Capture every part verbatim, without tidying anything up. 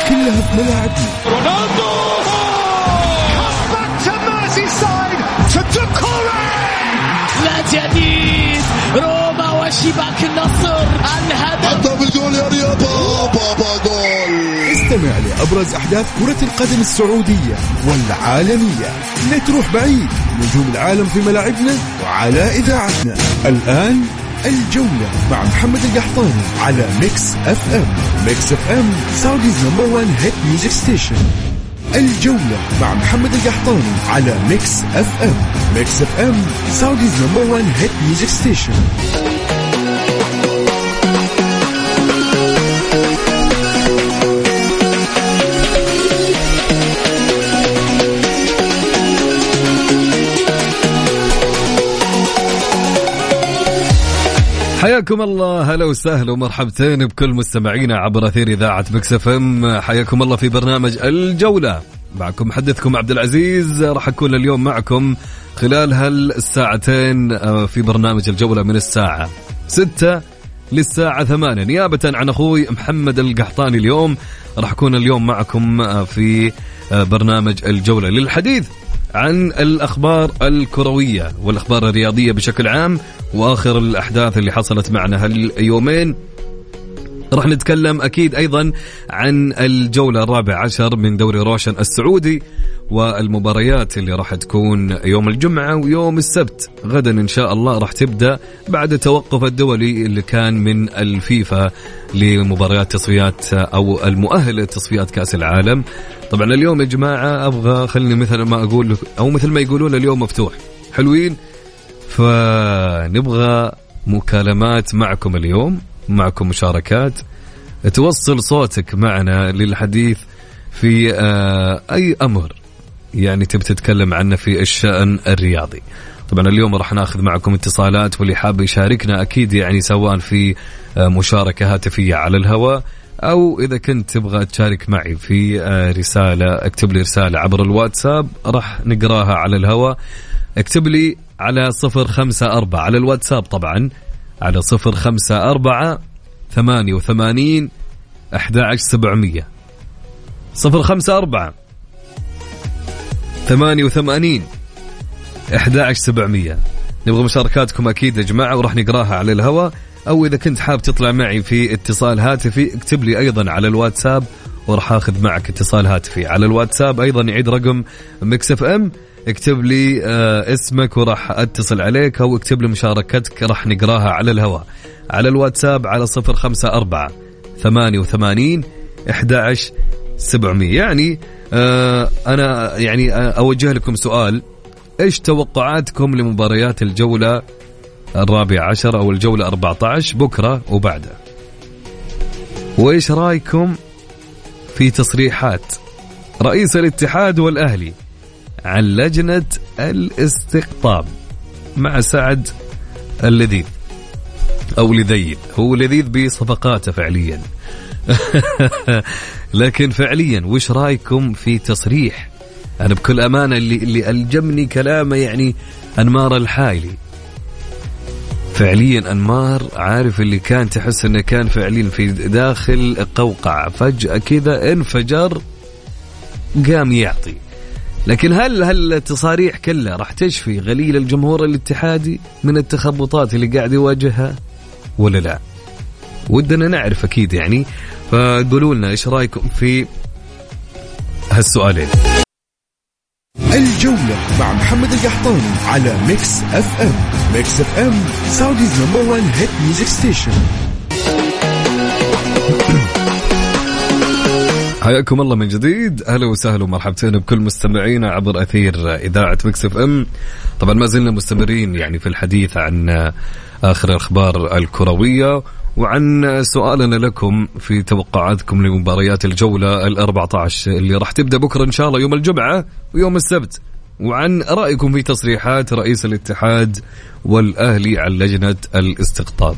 وكلها في ملاعبنا. رونالدو لا جديد روما وشباك النصر الهدف بالجول يا رياض بابا جول. استمع لأبرز أحداث كرة القدم السعودية والعالمية. لا تروح بعيد، نجوم العالم في ملاعبنا وعلى إذاعتنا. الآن الجولة مع محمد القحطاني على ميكس اف ام. ميكس اف ام سعوديز نمبر وان هيت ميوزك ستيشن. الجولة مع محمد القحطاني على ميكس اف ام. ميكس اف ام سعوديز نمبر وان هيت ميوزك ستيشن. حياكم الله، هلا وسهلا ومرحبتين بكل مستمعينا عبر أثير إذاعة ميكس اف ام. حياكم الله في برنامج الجولة، معكم محدثكم عبد العزيز. راح أكون اليوم معكم خلال هالساعتين في برنامج الجولة من الساعة ستة للساعة ثمانية، نيابة عن أخوي محمد القحطاني. اليوم راح أكون اليوم معكم في برنامج الجولة للحديث عن الأخبار الكروية والأخبار الرياضية بشكل عام، وآخر الأحداث اللي حصلت معنا هاليومين. راح نتكلم أكيد أيضا عن الجولة الرابعة عشر من دوري روشن السعودي والمباريات اللي راح تكون يوم الجمعة ويوم السبت. غدا إن شاء الله راح تبدأ بعد التوقف الدولي اللي كان من الفيفا لمباريات تصفيات أو المؤهل لتصفيات كأس العالم. طبعا اليوم يا جماعة أبغى خلني مثل ما أقول أو مثل ما يقولون اليوم مفتوح، حلوين، فنبغى مكالمات معكم اليوم، معكم مشاركات، توصل صوتك معنا للحديث في أي أمر يعني تبي تتكلم عنه في الشأن الرياضي. طبعا اليوم راح ناخذ معكم اتصالات، واللي حاب يشاركنا أكيد يعني سواء في مشاركة هاتفية على الهواء، أو إذا كنت تبغى تشارك معي في رسالة اكتب لي رسالة عبر الواتساب راح نقراها على الهواء. اكتب لي على صفر خمسة أربعة على الواتساب، طبعا على صفر خمسة أربعة ثمانية وثمانين أحد عشر سبعمية. صفر خمسة أربعة ثمانية وثمانين أحد عشر سبعمية. نبغى مشاركاتكم أكيد يا جماعة وراح نقراها على الهواء، أو إذا كنت حاب تطلع معي في اتصال هاتفي اكتب لي أيضا على الواتساب وراح أخذ معك اتصال هاتفي على الواتساب. أيضا يعيد رقم ميكس اف ام، اكتب لي آه اسمك وراح أتصل عليك، أو اكتب لي مشاركتك راح نقراها على الهواء على الواتساب على صفر خمسة أربعة ثمانية وثمانين أحد عشر سبعمية. يعني آه أنا يعني أوجه لكم سؤال، إيش توقعاتكم لمباريات الجولة الرابعة عشر أو الجولة أربعة عشر بكرة وبعده؟ وإيش رأيكم في تصريحات رئيس الاتحاد والأهلي عن لجنة الاستقطاب مع سعد اللذيذ أو لذيذ؟ هو لذيذ بصفقاته فعليا لكن فعليا وإيش رأيكم في تصريح؟ أنا بكل أمانة اللي, اللي ألجمني كلامه يعني أنمار الحايلي. فعليا أنمار، عارف اللي كان تحس أنه كان فعليا في داخل قوقعة، فجأة كذا انفجر قام يعطي. لكن هل هل التصاريح كلها راح تشفي غليل الجمهور الاتحادي من التخبطات اللي قاعد يواجهها ولا لا؟ ودنا نعرف أكيد يعني، فقولوا لنا إيش رأيكم في هالسؤالين. الجولة مع محمد القحطاني على ميكس اف ام. ميكس اف ام سعوديز نمبر وان هيت ميوزك ستيشن. حياكم الله من جديد، أهلا وسهلا ومرحبتين بكل مستمعينا عبر أثير إذاعة ميكس اف ام. طبعا ما زلنا مستمرين يعني في الحديث عن آخر الأخبار الكروية، وعن سؤالنا لكم في توقعاتكم لمباريات الجولة الأربعة عشر اللي راح تبدأ بكرة إن شاء الله يوم الجمعة ويوم السبت، وعن رأيكم في تصريحات رئيس الاتحاد والأهلي عن لجنة الاستقطاب.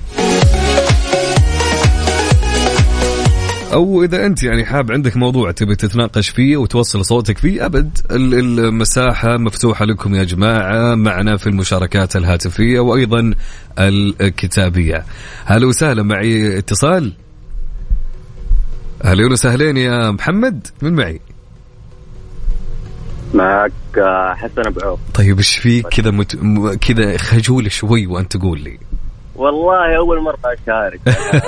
أو إذا أنت يعني حاب عندك موضوع تبي تتناقش فيه وتوصل صوتك فيه، أبد المساحة مفتوحة لكم يا جماعة معنا في المشاركات الهاتفية وأيضا الكتابية. هلا وسهلا، معي اتصال. أهلا وسهلين يا محمد. من معي؟ معك حسن أبو عوف. طيب إيش فيك كذا مت... كذا خجول شوي وأنت تقول لي؟ والله أول مرة أشارك.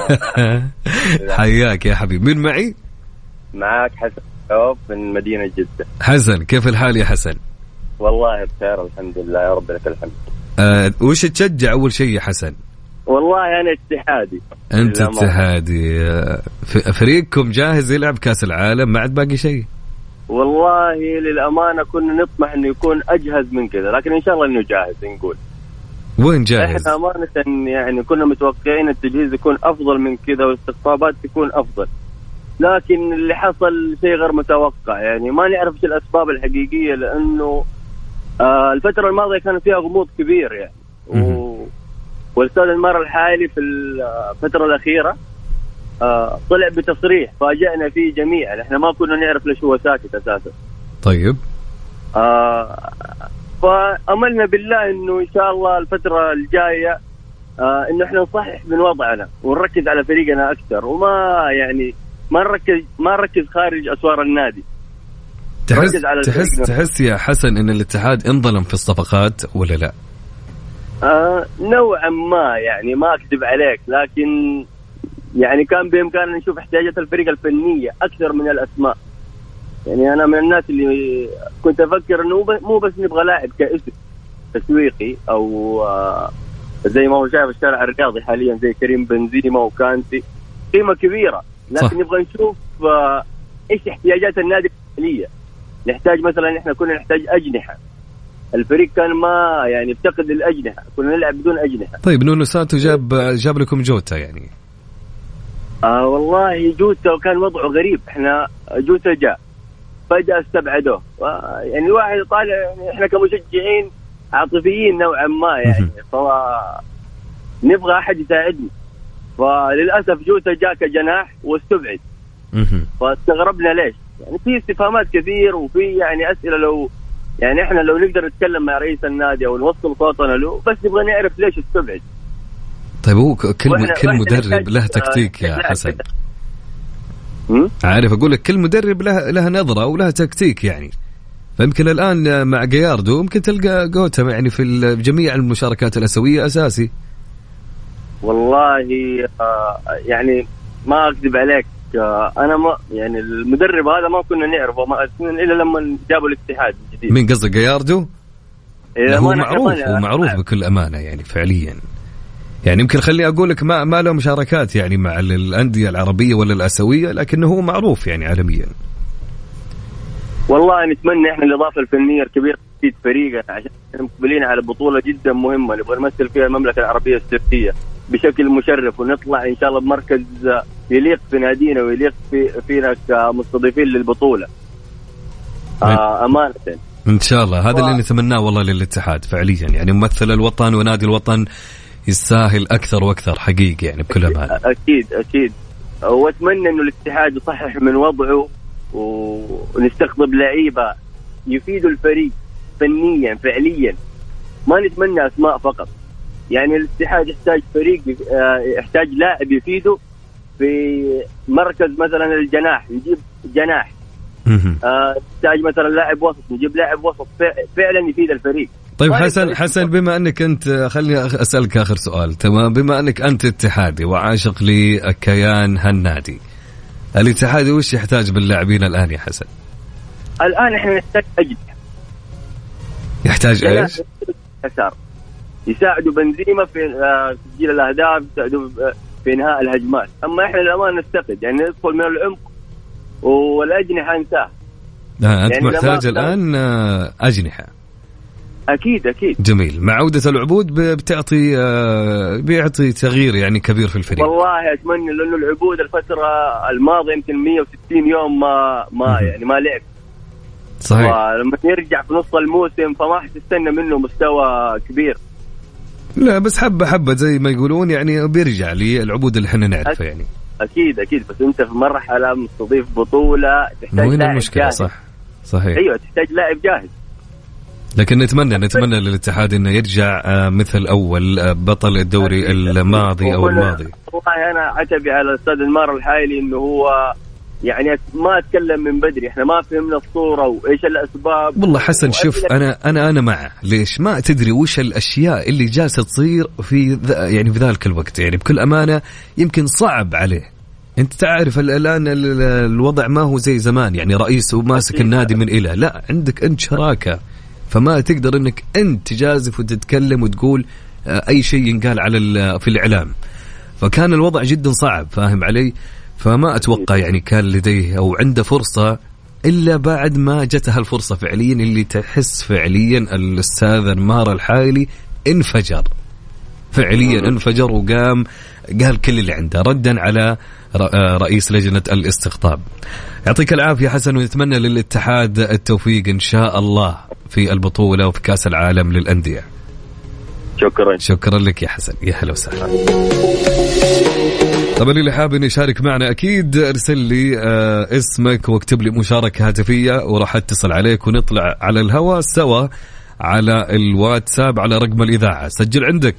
حياك يا حبيبي. من معي؟ معك حسن أبو عوف من مدينة جدة. حسن كيف الحال يا حسن؟ والله بخير الحمد لله يا رب لك الحمد. أه وش تشجع أول شيء يا حسن؟ والله أنا اتحادي. أنت اتحادي. فريقكم جاهز يلعب كأس العالم؟ ما عاد باقي شيء؟ والله للأمانة كنا نطمح إنه يكون أجهز من كذا، لكن إن شاء الله إنه جاهز. نقول وين جاهز؟ إحنا أمانة يعني كنا متوقعين التجهيز يكون أفضل من كذا والاستقطابات تكون أفضل، لكن اللي حصل شيء غير متوقع. يعني ما نعرف إيش الأسباب الحقيقية، لأنه آه الفترة الماضية كان فيها غموض كبير يعني. و... والأستاذ المار الحالي في الفترة الأخيرة آه طلع بتصريح فاجأنا فيه جميعا، احنا ما كنا نعرف ليش هو ساكت أساسا. طيب آه فأملنا بالله إنه إن شاء الله الفترة الجاية آه إنه إحنا نصحح من وضعنا ونركز على فريقنا أكثر، وما يعني ما نركز ما نركز خارج أسوار النادي. تحس تحس تحس يا حسن إن الاتحاد انظلم في الصفقات ولا لا؟ آه نوعا ما يعني، ما أكذب عليك، لكن يعني كان بإمكاننا نشوف احتياجات الفريق الفنية أكثر من الأسماء. يعني أنا من الناس اللي كنت أفكر إنه مو بس نبغى لاعب كاسم تسويقي أو آه زي ما هو شايف الشارع الرياضي حاليا زي كريم بنزيما وكانتي، قيمة كبيرة، لكن صح. نبغى نشوف آه إيش احتياجات النادي الحالية. نحتاج مثلا إحنا كنا نحتاج أجنحة، الفريق كان ما يعني افتقد الأجنحة، كنا نلعب بدون أجنحة. طيب نونو سانتو جاب جاب لكم جوتا يعني؟ آه والله جوتا وكان وضعه غريب. احنا جوتا جاء فجأة استبعدوه، يعني الواحد طالع يعني احنا كمشجعين عاطفيين نوعا ما يعني، فنبغى أحد يساعدنا، فللأسف جوتا جاء كجناح واستبعد. فاستغربنا ليش، يعني في استفهامات كثير وفي يعني أسئلة. لو يعني احنا لو نقدر نتكلم مع رئيس النادي او نوصل صوتنا له، بس نبغى نعرف ليش استبعد. طيب هو كل كل مدرب له تكتيك يا حسن. عارف أقول لك كل مدرب له له نظرة ولها تكتيك يعني. فيمكن الآن مع جياردو ممكن تلقى جوتا يعني في جميع المشاركات الأسيوية أساسي. والله يعني ما أكذب عليك، أنا ما يعني المدرب هذا ما كنا نعرفه ما إلا لما جابوا الاتحاد الجديد. مين قصدك جياردو؟ هو معروف هو معروف بكل أمانة يعني فعليا. يعني يمكن خليني أقول لك ما ما له مشاركات يعني مع الأندية العربية ولا الآسيوية، لكنه هو معروف يعني عالميا. والله نتمنى إحنا الإضافة الفنية الكبيرة في فريقنا، عشان مقبلين على بطولة جدا مهمة نبغى نمثل فيها المملكة العربية السعودية بشكل مشرف، ونطلع إن شاء الله بمركز يليق في نادينا ويليق في فينا كمستضيفين للبطولة. آه أمانة إن شاء الله هذا و... اللي نتمناه والله للاتحاد فعليا، يعني ممثل الوطن ونادي الوطن يستاهل أكثر وأكثر حقيقي يعني بكل أمانة. أكيد أكيد، وأتمنى إنه الاتحاد يصحح من وضعه ونستقطب لعيبة يفيدوا الفريق فنيا فعليا، ما نتمنى أسماء فقط. يعني الاتحاد يحتاج فريق، يحتاج لاعب يفيده في مركز مثلا الجناح، يجيب جناح. يحتاج مثلا لاعب وسط، نجيب لاعب وسط فعلا يفيد الفريق. طيب حسن حسن بما أنك أنت، خليني أسألك آخر سؤال تمام، بما أنك أنت اتحادي وعاشق لكيان هالنادي، الاتحاد وش يحتاج باللاعبين الآن يا حسن؟ الآن إحنا نحتاج أجنحة. يحتاج إيش؟ يسار يساعدوا بنزيما في تسجيل الأهداف، يساعدوا في إنهاء الهجمات. أما إحنا الأمان نفتقد يعني ندخل من العمق والأجنحة انتهى. أنت يعني محتاج الآن أجنحة. أكيد أكيد. جميل. مع عودة العبود بتعطي بيعطي تغيير يعني كبير في الفريق. والله أتمنى، لأنه العبود الفترة الماضية يمكن مية وستين يوم ما ما يعني ما لعب. صحيح. لما يرجع في نص الموسم فما حتستنى منه مستوى كبير. لا بس حبة حبة زي ما يقولون يعني بيرجع لي العبود اللي احنا نعرفه يعني. أكيد أكيد، بس أنت في مرحلة مستضيف بطولة تحتاج لاعب المشكلة جاهز. صح صحيح. أيوة تحتاج لاعب جاهز. لكن نتمنى نتمنى للاتحاد إنه يرجع مثل أول بطل الدوري الماضي أو الماضي. والله أنا عتبي على الأستاذ المار الحايلي إنه هو يعني ما أتكلم من بدري، إحنا ما فهمنا الصورة وإيش الأسباب. والله حسن شوف أنا أنا أنا مع ليش ما تدري وش الأشياء اللي جالسة تصير في يعني في ذلك الوقت، يعني بكل أمانة يمكن صعب عليه. أنت تعرف الآن الوضع ما هو زي زمان، يعني رئيس وماسك النادي من إله، لا عندك أنت شراكة، فما تقدر أنك أنت تجازف وتتكلم وتقول أي شيء ينقال على في الإعلام، فكان الوضع جدا صعب، فاهم علي؟ فما أتوقع يعني كان لديه أو عنده فرصة إلا بعد ما جتها الفرصة فعليا، اللي تحس فعليا الأستاذ أنمار الحايلي انفجر فعليا، انفجر وقام قال كل اللي عنده ردا على رئيس لجنة الاستقطاب. يعطيك العافية حسن، ونتمنى للاتحاد التوفيق إن شاء الله في البطولة وفي كأس العالم للأندية. شكرا شكرا لك يا حسن، يا هلا وسهلا. طبعا اللي حابب يشارك معنا أكيد ارسل لي آه اسمك واكتب لي مشاركة هاتفية وراح اتصل عليك ونطلع على الهواء سوا على الواتساب على رقم الإذاعة. سجل عندك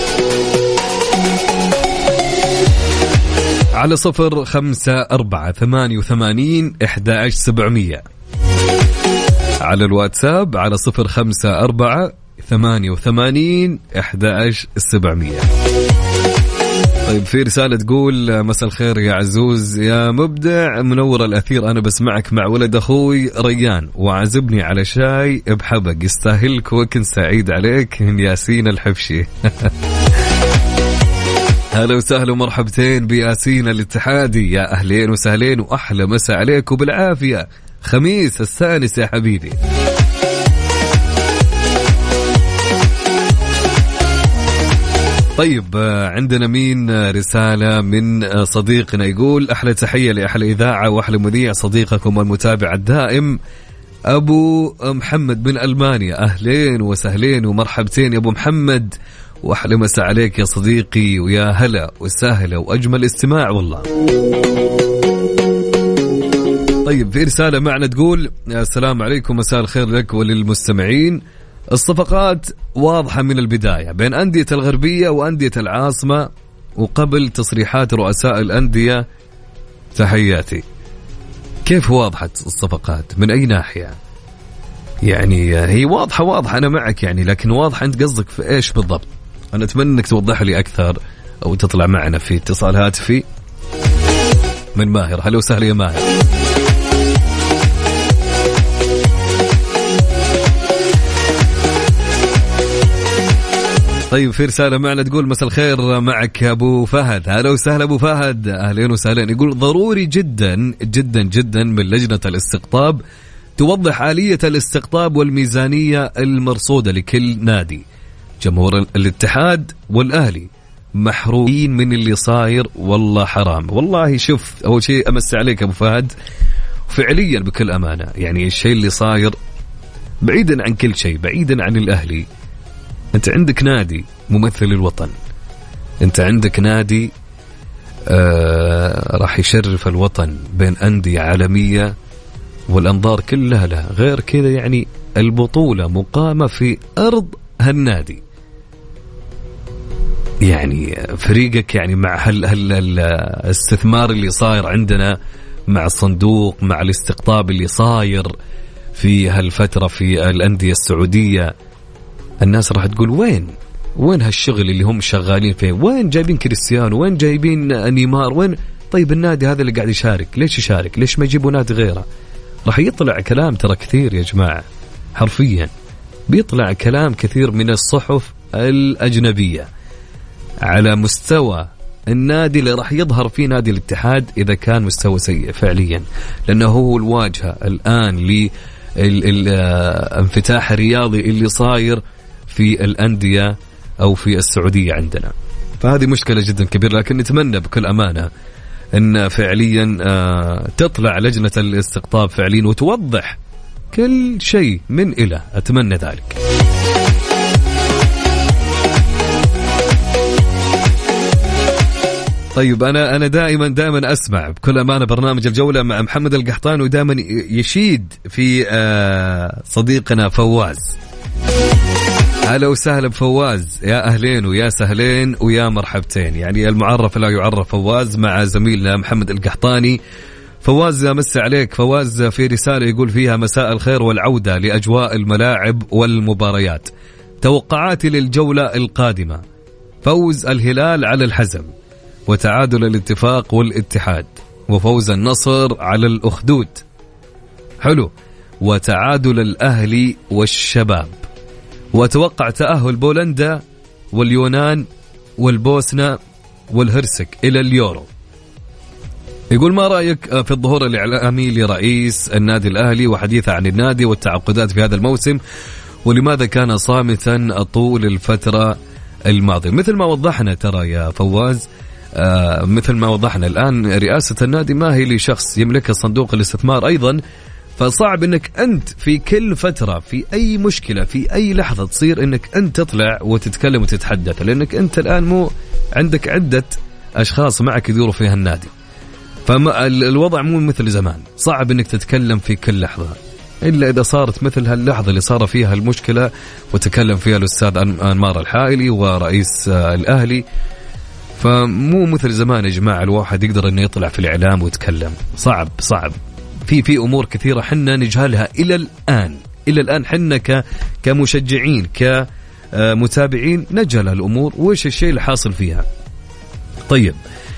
على صفر خمسة أربعة ثمانية وثمانين إحدى عشر سبعمية على الواتساب على صفر خمسة أربعة ثمانية وثمانين إحدى عشر سبعمية. طيب في رسالة تقول مساء الخير يا عزوز يا مبدع منور الأثير، أنا بسمعك مع ولد أخوي ريان وعزبني على شاي بحبق يستاهلك وكن سعيد عليك من ياسين الحفشي. هلا وسهلا ومرحبتين بياسين الاتحادي، يا أهلين وسهلين وأحلى مساء عليك وبالعافية، خميس السادس يا حبيبي. طيب عندنا مين رسالة من صديقنا يقول أحلى تحية لأحلى إذاعة وأحلى مذيع صديقكم والمتابع الدائم أبو محمد من ألمانيا، أهلين وسهلين ومرحبتين يا أبو محمد وأحلى مساء عليك يا صديقي، ويا هلا وسهلا وأجمل استماع والله. طيب في رسالة معنا تقول السلام عليكم مساء الخير لك وللمستمعين، الصفقات واضحة من البداية بين أندية الغربية وأندية العاصمة وقبل تصريحات رؤساء الأندية، تحياتي. كيف واضحة الصفقات من أي ناحية؟ يعني هي واضحة واضحة أنا معك يعني، لكن واضحة أنت قصدك في إيش بالضبط؟ أنا أتمنى أنك توضح لي أكثر أو تطلع معنا في اتصال هاتفي من ماهر. هلا وسهلا يا ماهر. طيب في رسالة معنا تقول مساء الخير معك أبو فهد، هلا وسهلا أبو فهد، أهلين وسهلين. يقول ضروري جدا جدا جدا من لجنة الاستقطاب توضح آلية الاستقطاب والميزانية المرصودة لكل نادي. جمهور الاتحاد والأهلي محرومين من اللي صاير، والله حرام. والله شوف أول شيء أمس عليك أبو فهد فعليا بكل أمانة، يعني الشيء اللي صاير بعيدا عن كل شيء، بعيدا عن الأهلي، أنت عندك نادي ممثل الوطن، أنت عندك نادي آه راح يشرف الوطن بين أندية عالمية والأنظار كلها لها. غير كذا يعني البطولة مقامة في أرض هالنادي، يعني فريقك يعني مع هال هال الاستثمار اللي صاير عندنا مع الصندوق مع الاستقطاب اللي صاير في هالفترة في الأندية السعودية، الناس راح تقول وين وين هالشغل اللي هم شغالين فيه؟ وين جايبين كريستيانو؟ وين جايبين نيمار؟ وين طيب النادي هذا اللي قاعد يشارك ليش يشارك؟ ليش ما يجيبوا نادي غيره؟ راح يطلع كلام ترى كثير يا جماعة، حرفيا بيطلع كلام كثير من الصحف الأجنبية على مستوى النادي اللي راح يظهر فيه نادي الاتحاد إذا كان مستوى سيء فعليا، لأنه هو الواجهة الآن للانفتاح الرياضي اللي صاير في الأندية أو في السعودية عندنا. فهذه مشكلة جدا كبيرة، لكن نتمنى بكل أمانة أن فعليا تطلع لجنة الاستقطاب فعليا وتوضح كل شيء من إلى، أتمنى ذلك. طيب أنا أنا دائما دائما أسمع بكل أمانة برنامج الجولة مع محمد القحطان، ودائما يشيد في صديقنا فواز. هلا وسهلا بفواز، يا أهلين ويا سهلين ويا مرحبتين. يعني المعرف لا يعرف فواز مع زميلنا محمد القحطاني فواز مس عليك. فواز في رسالة يقول فيها: مساء الخير والعودة لأجواء الملاعب والمباريات. توقعاتي للجولة القادمة: فوز الهلال على الحزم، وتعادل الاتفاق والاتحاد، وفوز النصر على الأخدود. حلو. وتعادل الأهلي والشباب. وأتوقع تأهل بولندا واليونان والبوسنة والهرسك إلى اليورو. يقول: ما رأيك في الظهور الإعلامي لرئيس النادي الأهلي وحديثه عن النادي والتعاقدات في هذا الموسم، ولماذا كان صامتا طول الفترة الماضية؟ مثل ما وضحنا ترى يا فواز، آه مثل ما وضحنا الآن، رئاسة النادي ما هي لشخص يملكها صندوق الاستثمار أيضا، فصعب أنك أنت في كل فترة في أي مشكلة في أي لحظة تصير أنك أنت تطلع وتتكلم وتتحدث، لأنك أنت الآن مو عندك عدة أشخاص معك يدوروا فيها النادي، فالوضع مو مثل زمان. صعب أنك تتكلم في كل لحظة إلا إذا صارت مثل هاللحظة اللي صار فيها المشكلة وتكلم فيها الأستاذ أنمار الحائلي ورئيس الأهلي. فمو مثل زمان يا جماعة الواحد يقدر أنه يطلع في الإعلام ويتكلم. صعب صعب في في أمور كثيرة حنا نجهلها إلى الآن إلى الآن حنا كمشجعين كمتابعين نجهل الأمور وإيش الشيء اللي حاصل فيها. طيب،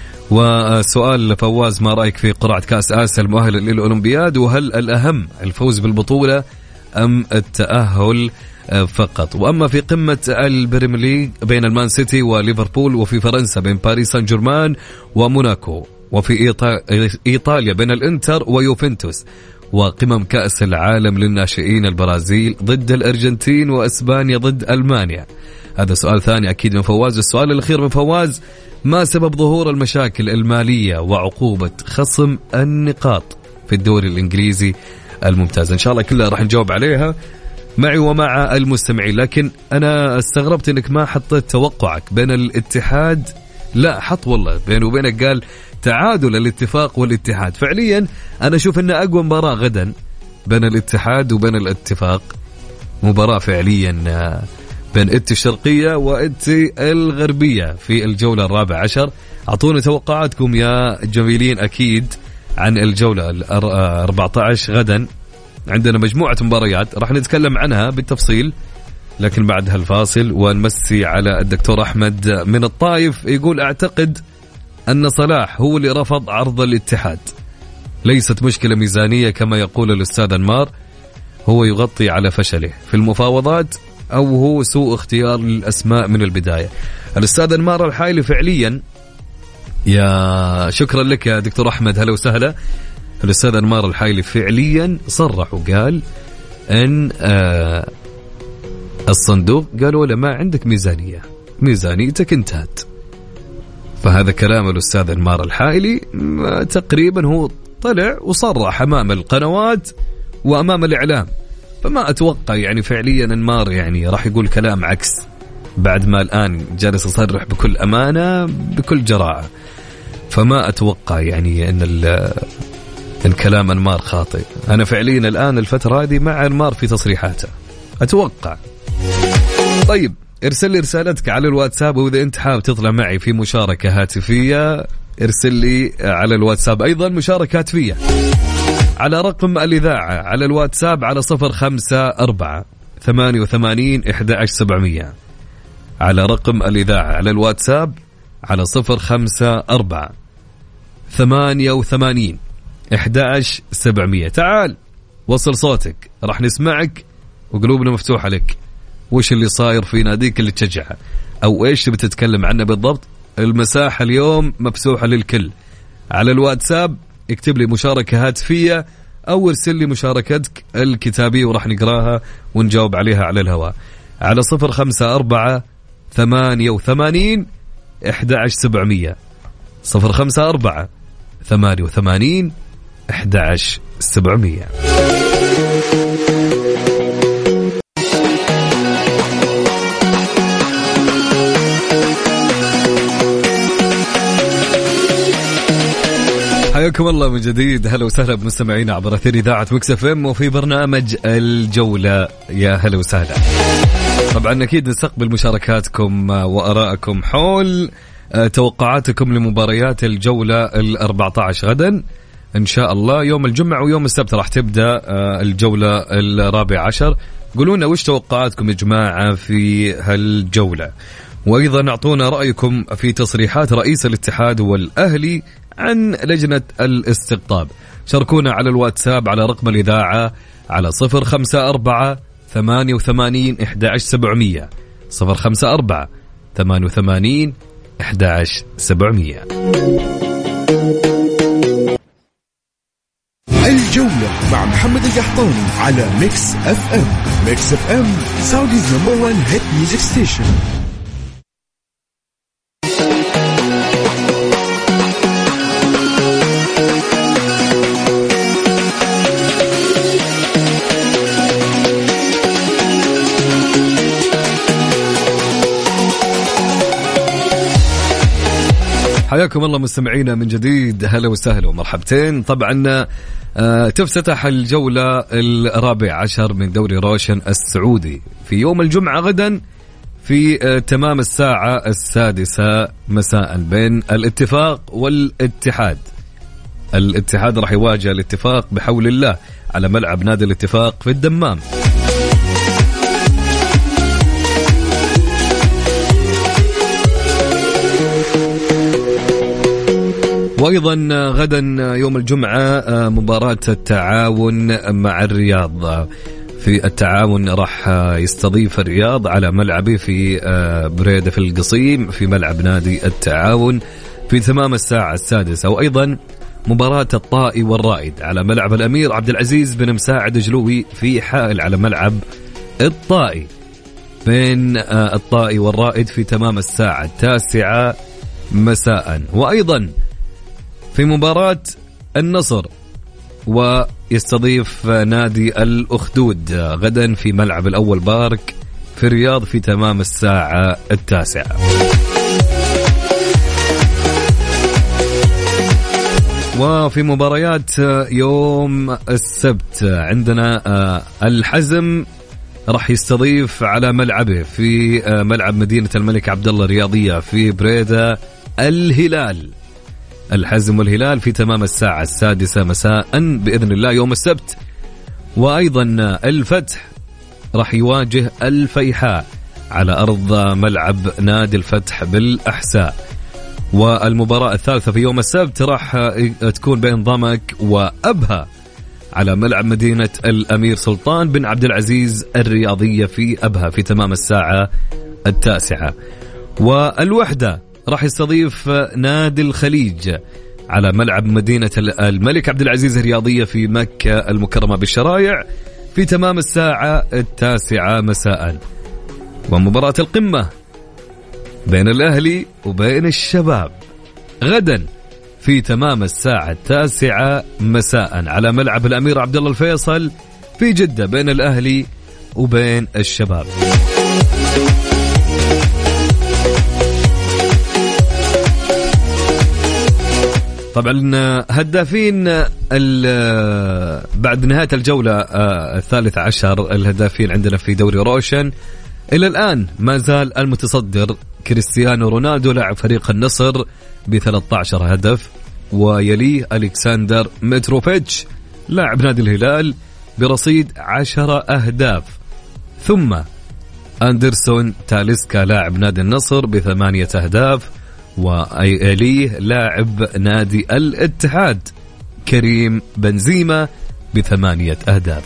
وسؤال فواز: ما رأيك في قرعة كأس آسيا المؤهلة للأولمبياد، وهل الأهم الفوز بالبطولة أم التأهل فقط؟ وأما في قمة البريمير ليج بين المان سيتي وليفربول، وفي فرنسا بين باريس سان جيرمان وموناكو، وفي إيطاليا بين الإنتر ويوفنتوس، وقمم كأس العالم للناشئين البرازيل ضد الأرجنتين وإسبانيا ضد ألمانيا. هذا سؤال ثاني أكيد من فواز. السؤال الأخير من فواز: ما سبب ظهور المشاكل المالية وعقوبة خصم النقاط في الدوري الإنجليزي الممتاز؟ إن شاء الله كلها راح نجاوب عليها معي ومع المستمعين. لكن أنا استغربت أنك ما حطيت توقعك بين الاتحاد. لا، حط والله بينه وبينك، قال تعادل الاتفاق والاتحاد. فعليا أنا أشوف أن أقوى مباراة غدا بين الاتحاد وبين الاتفاق، مباراة فعليا بين إتي الشرقية وإتي الغربية في الجولة الرابعة عشر. أعطونا توقعاتكم يا جميلين أكيد عن الجولة الأربعة عشر غدا. عندنا مجموعة مباريات راح نتكلم عنها بالتفصيل، لكن بعد هالفاصل ونمسي على الدكتور أحمد من الطائف. يقول: أعتقد أن صلاح هو اللي رفض عرض الاتحاد، ليست مشكلة ميزانية كما يقول الأستاذ أنمار، هو يغطي على فشله في المفاوضات أو هو سوء اختيار للأسماء من البداية. الأستاذ أنمار الحائلي فعليا، يا شكرا لك يا دكتور أحمد، هلا وسهلا. الأستاذ أنمار الحائلي فعليا صرح وقال أن آه الصندوق قالوا له ما عندك ميزانية، ميزانيتك انتهت. فهذا كلام الأستاذ أنمار الحائلي، تقريبا هو طلع وصرح أمام القنوات وأمام الإعلام. فما أتوقع يعني فعليا أنمار يعني راح يقول كلام عكس بعد ما الآن جالس يصرح بكل أمانة بكل جراءة. فما أتوقع يعني أن إن كلام أنمار خاطئ. أنا فعليا الآن الفترة هذه مع أنمار في تصريحاته أتوقع. طيب، ارسل لي رسالتك على الواتساب، وإذا أنت حاب تطلع معي في مشاركة هاتفية ارسل لي على الواتساب أيضا مشاركة هاتفية على رقم الإذاعة على الواتساب على صفر خمسة أربعة ثمانية وثمانين إحدى عشر سبعمية، على رقم الإذاعة على الواتساب على صفر خمسة أربعة ثمانية وثمانين إحدى عشر سبعمية. تعال وصل صوتك، راح نسمعك وقلوبنا مفتوحة لك. وش اللي صاير في ناديك اللي تشجعه، أو إيش بتتكلم عنه بالضبط؟ المساحة اليوم مفتوحة للكل. على الواتساب اكتب لي مشاركة هاتفية أو ارسل لي مشاركتك الكتابية وراح نقراها ونجاوب عليها على الهواء على صفر خمسة أربعة ثمانية وثمانين إحدى عشر سبعمية، صفر خمسة أربعة ثمانية وثمانين إحدى عشر سبعمية. حياكم الله من جديد، هلا وسهلا بمستمعينا عبر أثير إذاعة ميكس إف إم وفي برنامج الجولة. يا هلا وسهلا. طبعا أكيد نستقبل مشاركاتكم وآراءكم حول توقعاتكم لمباريات الجولة الأربعة عشر غدا إن شاء الله يوم الجمعة ويوم السبت راح تبدأ الجولة الرابعة عشر. قولونا وش توقعاتكم يا جماعة في هالجولة، وأيضا أعطونا رأيكم في تصريحات رئيس الاتحاد والأهلي عن لجنة الاستقطاب. شاركونا على الواتساب على رقم الإذاعة على صفر خمسة أربعة ثمانية وثمانين أحد عشر سبعمية صفر خمسة أربعة ثمانية وثمانين أحد عشر سبعمية. الجولة مع محمد القحطاني على ميكس اف ام. ميكس اف ام سعوديز نمبر وان هيت ميوزك ستيشن. حياكم الله مستمعينا من جديد، هلا وسهلا ومرحبتين. طبعا آه تفتتح الجولة الرابع عشر من دوري روشن السعودي في يوم الجمعة غدا في آه تمام الساعة السادسة مساء بين الاتفاق والاتحاد. الاتحاد راح يواجه الاتفاق بحول الله على ملعب نادي الاتفاق في الدمام. وأيضا غدا يوم الجمعة مباراة التعاون مع الرياض. في التعاون راح يستضيف الرياض على ملعبه في بريدة في القصيم في ملعب نادي التعاون في تمام الساعة السادسة. وأيضا مباراة الطائي والرائد على ملعب الأمير عبد العزيز بن مساعد جلوي في حائل على ملعب الطائي بين الطائي والرائد في تمام الساعة التاسعة مساء. وأيضا في مباراة النصر ويستضيف نادي الأخدود غدا في ملعب الأول بارك في الرياض في تمام الساعة التاسعة. وفي مباريات يوم السبت عندنا الحزم راح يستضيف على ملعبه في ملعب مدينة الملك عبدالله الرياضية في بريدة الهلال. الحزم والهلال في تمام الساعة السادسة مساء بإذن الله يوم السبت. وأيضا الفتح راح يواجه الفيحاء على أرض ملعب نادي الفتح بالأحساء. والمباراة الثالثة في يوم السبت راح تكون بين ضمك وأبها على ملعب مدينة الأمير سلطان بن عبد العزيز الرياضية في أبها في تمام الساعة التاسعة. والوحدة راح يستضيف نادي الخليج على ملعب مدينة الملك عبد العزيز الرياضية في مكة المكرمة بالشرايع في تمام الساعة التاسعة مساء. ومباراة القمة بين الأهلي وبين الشباب غدا في تمام الساعة التاسعة مساء على ملعب الأمير عبد الله الفيصل في جدة بين الأهلي وبين الشباب. طبعا هدافين بعد نهاية الجولة الثالث عشر الهدافين عندنا في دوري روشن إلى الآن ما زال المتصدر كريستيانو رونالدو لاعب فريق النصر ب ثلاثة عشر هدف، ويليه ألكسندر متروفيتش لاعب نادي الهلال برصيد عشرة أهداف، ثم أندرسون تاليسكا لاعب نادي النصر بثمانية أهداف، ويليه لاعب نادي الاتحاد كريم بنزيما بثمانية أهداف.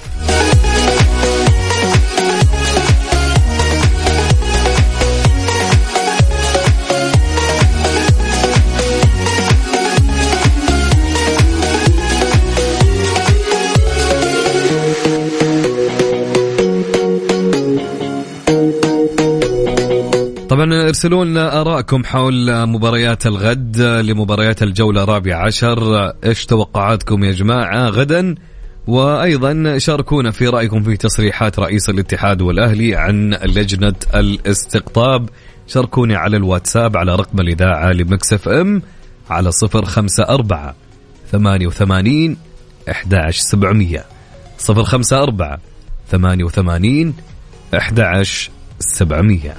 طبعا ارسلوا لنا آراءكم حول مباريات الغد لمباريات الجولة الرابعة عشر. ايش توقعاتكم يا جماعة غدا؟ وأيضا شاركونا في رأيكم في تصريحات رئيس الاتحاد والأهلي عن لجنة الاستقطاب. شاركوني على الواتساب على رقم الإذاعة لميكس اف ام على صفر خمسة أربعة ثمانية وثمانين أحد عشر سبعمية صفر خمسة أربعة ثمانية وثمانين أحد عشر سبعمية.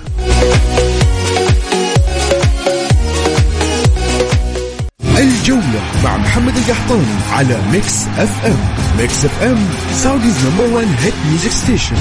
الجولة مع محمد القحطاني على ميكس اف ام. ميكس اف ام سعوديز نمبر وان هيت ميوزك ستيشن.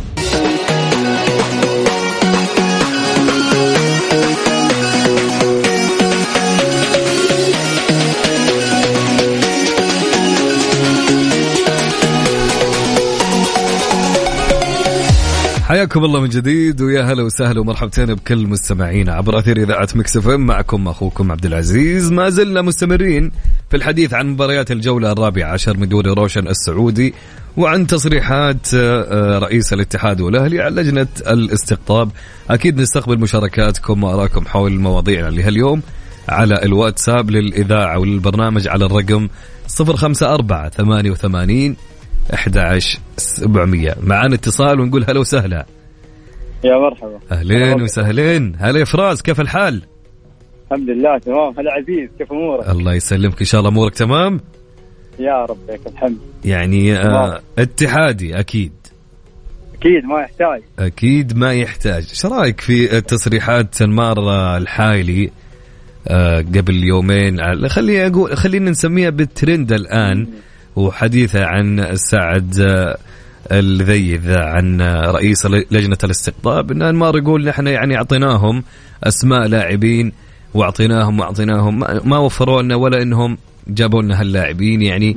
حياكم الله من جديد ويا هلا وسهلا ومرحبتين بكل مستمعينا عبر أثير إذاعة ميكس اف ام. معكم أخوكم عبد العزيز. ما زلنا مستمرين في الحديث عن مباريات الجولة الرابعة عشر من دوري روشن السعودي وعن تصريحات رئيس الاتحاد والأهلي عن لجنة الاستقطاب. أكيد نستقبل مشاركاتكم وآراءكم حول مواضيعنا اللي هاليوم على الواتساب للإذاعة وللبرنامج على الرقم صفر خمسة أربعة ثمانية وثمانين أحد عشر سبعمية. معانا اتصال ونقول هلا وسهلا. يا مرحبا. أهلين وسهلين. هلا يا فراس، كيف الحال؟ الحمد لله تمام. هلا عزيز، كيف أمورك؟ الله يسلمك، إن شاء الله أمورك تمام يا رب لك الحمد. يعني آه اتحادي أكيد أكيد ما يحتاج أكيد ما يحتاج. شو رأيك في تصريحات أنمار الحايلي آه قبل يومين؟ خليني أقول خلينا نسميها بالترند الآن، وحديثه عن سعد الذيذ عن رئيس لجنة الاستقطاب إن أنمار يقول نحن يعني أعطيناهم أسماء لاعبين وأعطيناهم وأعطيناهم ما وفروا لنا ولا إنهم جابوا لنا هاللاعبين. يعني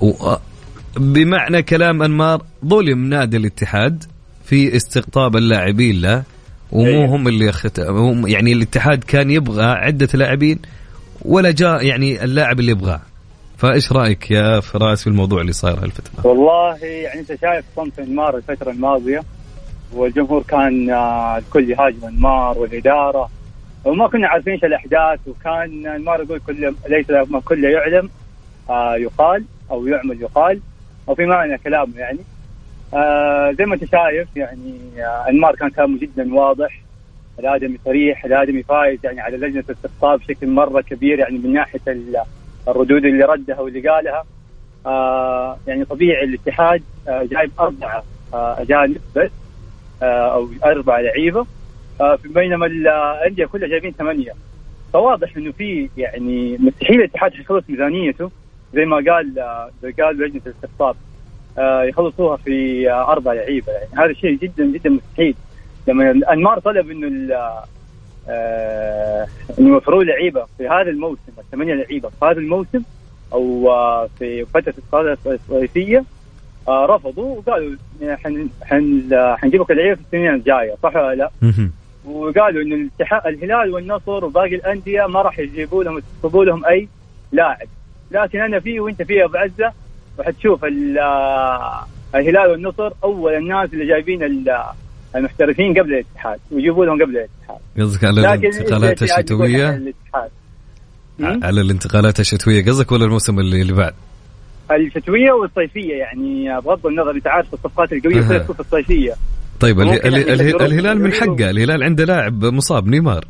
بمعنى كلام أنمار ظلم نادي الاتحاد في استقطاب اللاعبين له، ومو هم اللي أخت... يعني الاتحاد كان يبغى عدة لاعبين ولا جاء يعني اللاعب اللي يبغاه. فإيش رأيك يا فراس في الموضوع اللي صاير هالفترة؟ والله يعني أنت شايف صمت أنمار الفترة الماضية، والجمهور كان الكل يهاجم أنمار والإدارة وما كنا عارفين إيش الأحداث، وكان أنمار يقول كل ليس ما كل يعلم آه يقال أو يعمل يقال أو في معنى كلامه. يعني آه زي ما أنت شايف يعني آه أنمار كان كلامه جدا واضح، الآدمي صريح، الآدمي فايز يعني على لجنة الاستقطاب بشكل مرة كبير، يعني من ناحية الردود اللي ردها واللي قالها. آه يعني طبيعي الاتحاد آه جايب أربعة آه أجانب بس آه أو أربعة لعيبة آه بينما الأندية كلها جايبين ثمانية. فواضح إنه في يعني مستحيل الاتحاد يخلص ميزانيته زي ما قال آه قال لجنة الاستقطاب آه يخلصوها في آه أربعة لعيبة. يعني هذا شيء جدا جدا مستحيل. لما الأنمار طلب إنه آه إنه يوفروا لعيبة في هذا الموسم، ثمانية لعيبة في هذا الموسم أو آه في فترة الصيفية الصيفية آه رفضوا وقالوا حن حن حنجيبك لعيبة في السنين الجاية، صح ولا لا؟ وقالوا إنه الاتحاد الهلال والنصر وباقي الأندية ما راح يجيبوا لهم يتصبوا لهم أي لاعب، لكن أنا فيه وأنت فيه أبو عزة، وحتشوف الهلال والنصر أول الناس اللي جايبين المحترفين قبل الاتحاد ويجيبوا لهم قبل الاتحاد. قصدك على الانتقالات الشتوية؟ على الانتقالات الشتوية قصدك ولا الموسم اللي اللي بعد؟ الشتوية والصيفية، يعني بغض النظر انت عارف الصفقات القوية أه. تكون في الصيفية. طيب ال ال ال الهلال من حقه، الهلال عنده لاعب مصاب نيمار.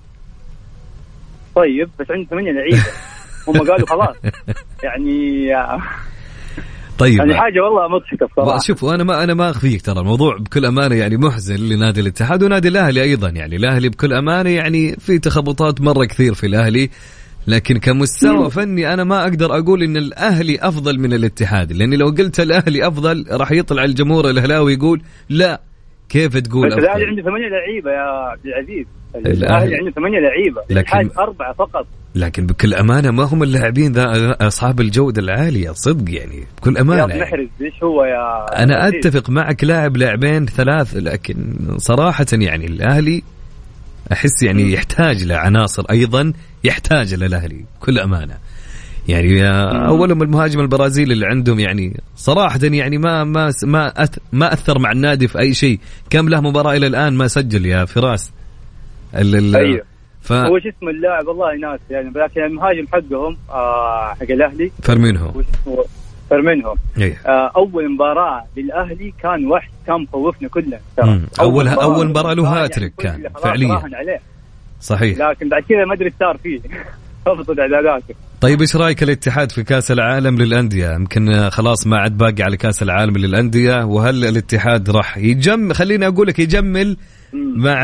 طيب بس عنده ثمانية لعيبة هم قالوا خلاص يعني طيب يعني حاجة والله مضحكة بصراحة. شوف أنا ما أنا ما أخفيك، ترى الموضوع بكل أمانة يعني محزن لنادي الاتحاد ونادي الأهلي أيضا. يعني الأهلي بكل أمانة يعني في تخبطات مرة كثير في الأهلي، لكن كمستوى فني أنا ما أقدر أقول إن الأهلي أفضل من الاتحاد، لأني لو قلت الأهلي أفضل راح يطلع الجمهور الأهلاوي يقول لا كيف تقول أفضل. الأهلي عنده ثمانية لعيبة يا عبد العزيز، الأهلي عنده ثمانية لعيبة، الاتحاد أربعة فقط. لكن بكل أمانة ما هم اللاعبين ذا أصحاب الجودة العالية صدق، يعني بكل أمانة. يا محرز إيش هو يا أنا أتفق معك لاعب لاعبين ثلاث، لكن صراحة يعني الأهلي أحس يعني يحتاج لعناصر أيضا، يحتاج للأهلي كل أمانة. يعني أولهم المهاجم البرازيلي اللي عندهم يعني صراحة يعني ما ما ما ما أثر مع النادي في أي شيء، كم له مباراة إلى الآن ما سجل يا فراس. أيوه ف... هو شو اسم اللاعب والله ناس يعني، لكن المهاجم حقهم آه حق الأهلي فيرمينهو فيرمينهو أيه. آه أول مباراة للأهلي كان وحش، كان خوفنا كلنا. أول أول مباراة له هاتريك كان فعليا صحيح، لكن بعد كذا ما أدري صار فيه رفضوا إعداداته. طيب إيش رأيك الاتحاد في كأس العالم للأندية؟ يمكن خلاص ما عاد باقي على كأس العالم للأندية، وهل الاتحاد راح يجم خليني أقول لك يجمل مع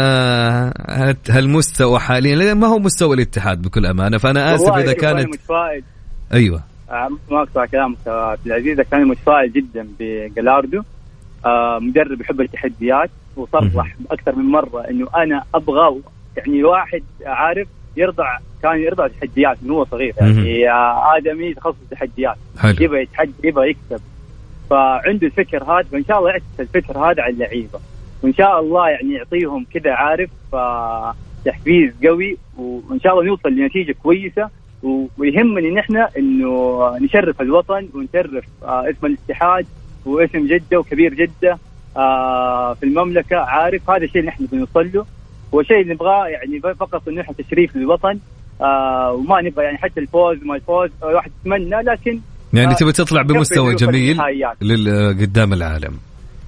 هالمستوى حاليا، ما هو مستوى الاتحاد بكل أمانة، فأنا آسف إذا كانت متفائل. أيوة ما أقطع كلامك في العزيز، كان متفائل جدا بجلاردو. آه مدرب يحب التحديات، وصرح أكثر من مرة إنه أنا أبغى يعني واحد عارف يرضع، كان يرضع تحديات من هو صغير، يعني آدمي تخصص تحديات، يبغى يتحدى يبغى يكسب، فعنده الفكر هذا، فإن شاء الله يعكس الفكر هذا على اللعيبة، وإن شاء الله يعني يعطيهم كذا عارف تحفيز قوي، وإن شاء الله نوصل لنتيجة كويسة. ويهمني نحن إنه نشرف الوطن ونشرف آه اسم الاتحاد واسم جدة وكبير جدة آه في المملكة، عارف هذا الشيء اللي نحن بنوصل له، هو شيء اللي نبغاه يعني فقط إنه نحن تشريف للوطن، آه وما نبغى يعني حتى الفوز ما الفوز الواحد يتمنى، لكن يعني آه تبي تطلع بمستوى جميل قدام العالم.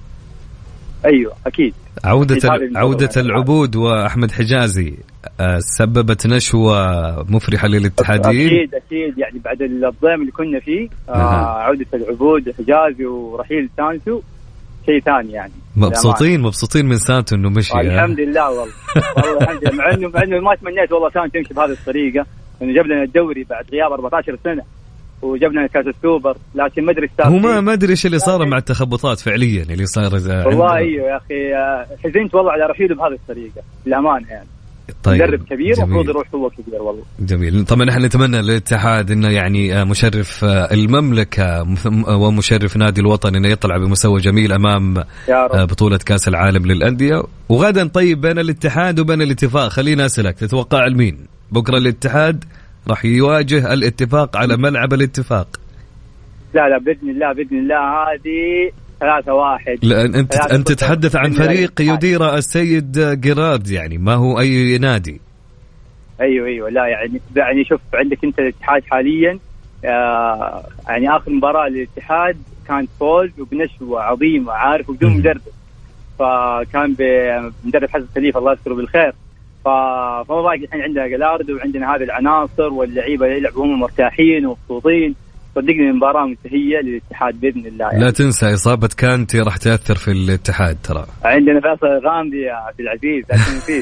أيوة أكيد. عودة عودة العبود وأحمد حجازي سببت نشوة مفرحة للاتحاديين. أكيد أكيد يعني بعد الضيم اللي كنا فيه آه عودة العبود حجازي ورحيل سانسو شيء ثاني يعني. مبسوطين مبسوطين من سانتو إنه مشي. الحمد لله والله والله الحمد لله، مع إنه مع إنه ما تمنيت والله سانتو تمشي بهذه الطريقة، إنه جاب لنا الدوري بعد غياب أربعة عشر سنة وجبنا كاس السوبر، لكن ما ادري هو ما ما ادري ايش اللي صار مع التخبطات فعليا اللي صار. والله ايوه يا اخي حزنت والله على رحيله بهذه الطريقه للامانه يعني. طيب مدرب كبير المفروض يروح هو كبير والله. جميل. طبعا احنا نتمنى للاتحاد انه يعني مشرف المملكه ومشرف نادي الوطن انه يطلع بمستوى جميل امام بطوله كاس العالم للانديه. وغدا طيب بين الاتحاد وبين الاتفاق، خلينا اسالك تتوقع المين بكره؟ الاتحاد راح يواجه الاتفاق على ملعب الاتفاق. لا لا بإذن الله بإذن الله هذه ثلاثة واحد. لأن أنت أنت تتحدث عن فريق يدير السيد جيرارد، يعني ما هو أي نادي. أيوة أيوة لا يعني يعني شوف عندك أنت الاتحاد حاليا آه يعني آخر مباراة للاتحاد كانت فوز وبنشوة عظيمة عارف وبدون مدرب، فكان بمدرب حسن خليفة الله يذكره بالخير. فما باقي الحين عندنا جلاردو وعندنا هذه العناصر واللعيبة اللي يلعبوا هم مرتاحين ومبسوطين، صدقني المباراة منتهية للاتحاد بإذن الله يعني. لا تنسى إصابة كانتي راح تأثر في الاتحاد ترى. عندنا فيصل الغامدي يا عبد العزيز عشان نسيت.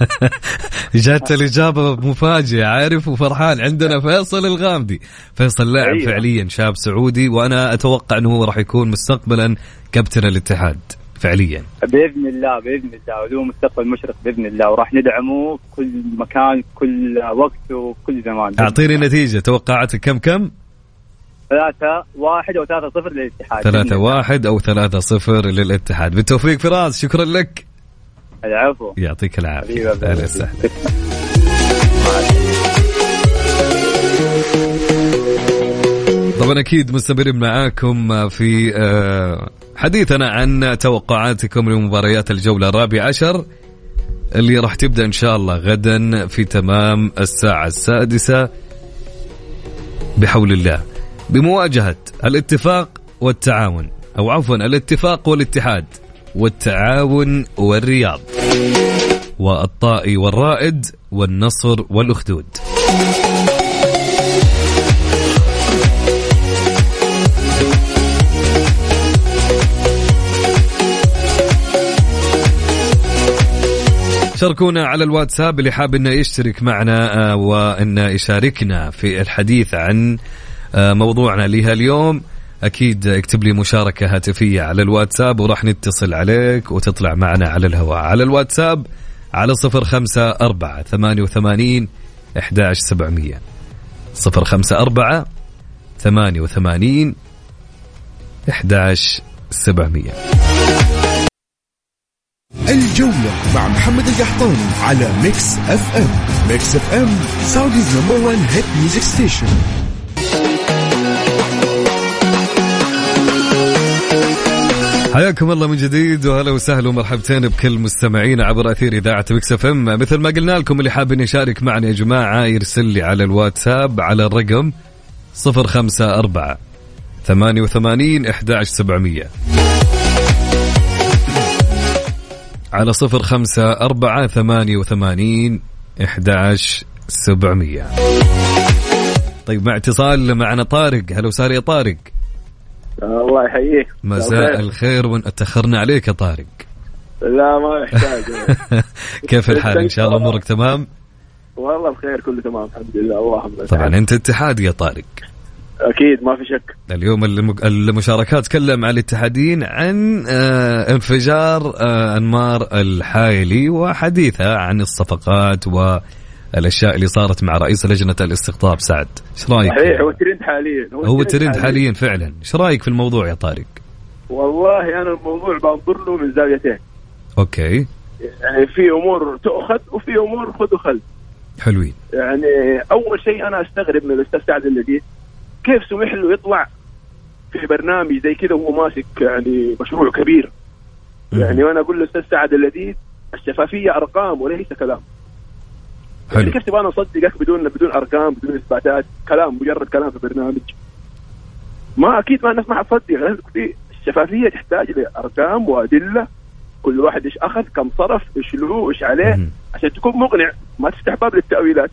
جات الإجابة مفاجئة عارف وفرحان. عندنا فيصل الغامدي. فيصل لاعب أيوة. فعليا شاب سعودي، وأنا أتوقع أنه هو راح يكون مستقبلا كابتن الاتحاد فعليا بإذن الله بإذن الله، وله مستقبل مشرق بإذن الله، وراح ندعمه كل مكان كل وقت وكل زمان. أعطيني نتيجة توقعاتك كم كم؟ ثلاثة واحد أو ثلاثة صفر للاتحاد. ثلاثة واحد أو ثلاثة صفر للاتحاد. بالتوفيق فراس، شكرا لك. العفو. يعطيك العافية. أهلا وسهلا. طبعا أكيد مستمرين معاكم في حديثنا عن توقعاتكم لمباريات الجولة الرابعة عشر اللي راح تبدأ إن شاء الله غدا في تمام الساعة السادسة بحول الله، بمواجهة الاتفاق والتعاون، أو عفوا الاتفاق والاتحاد، والتعاون والرياض، والطائي والرائد، والنصر والأخدود. شاركونا على الواتساب اللي حاب انه يشترك معنا وان يشاركنا في الحديث عن موضوعنا لها اليوم. اكيد اكتب لي مشاركة هاتفية على الواتساب وراح نتصل عليك وتطلع معنا على الهواء على الواتساب على صفر خمسة أربعة ثمانية وثمانين أحد عشر سبعمية صفر خمسة أربعة ثمانية وثمانين أحد عشر سبعمية. الجولة مع محمد القحطاني على ميكس اف ام. ميكس اف ام سعوديز نمبر وان هيت ميوزك ستيشن. حياكم الله من جديد وهلا وسهلا ومرحبتين بكل مستمعين عبر أثير إذاعة ميكس اف ام. مثل ما قلنا لكم اللي حابين يشارك معنا يا جماعة يرسل لي على الواتساب على الرقم صفر خمسة أربعة ثمانية وثمانين أحد عشر سبعمية على صفر خمسة أربعة ثمانية وثمانين أحد عشر سبعمية. طيب مع اتصال معنا طارق. هلا وسهلا يا طارق. الله يحييك. مساء الخير، وان اتأخرنا عليك يا طارق. لا ما يحتاج. كيف الحال؟ إن شاء الله أمورك تمام؟ والله بخير كله تمام الحمد لله. اللهم طبعا أنت اتحاد يا طارق. أكيد ما في شك. اليوم المشاركات تكلم عن الاتحادين عن انفجار أنمار الحايلي وحديثها عن الصفقات والأشياء اللي صارت مع رئيس لجنة الاستقطاب سعد. إيش رأيك؟ صحيح هو ترند حاليا. هو, هو ترند حاليا فعلا. إيش رأيك في الموضوع يا طارق؟ والله أنا الموضوع بنظر له من زاويتين. أوكي. يعني في أمور تأخذ وفي أمور خذ وخل. حلوين. يعني أول شيء أنا أستغرب من الأستاذ سعد اللذيذ كيف سمح له يطلع في برنامج زي كذا وهو ماسك يعني مشروع كبير. يعني وأنا أقول للأستاذ سعد اللذيذ الشفافية أرقام وليس كلام. يعني كيف تبغى نصدقك بدون بدون أرقام بدون إثباتات؟ كلام مجرد كلام في برنامج. ما أكيد ما الناس ما حتصدق. في الشفافية تحتاج لأرقام وأدلة كل واحد إيش أخذ كم صرف إيش له إيش عليه عشان تكون مقنع ما تفتح باب للتأويلات.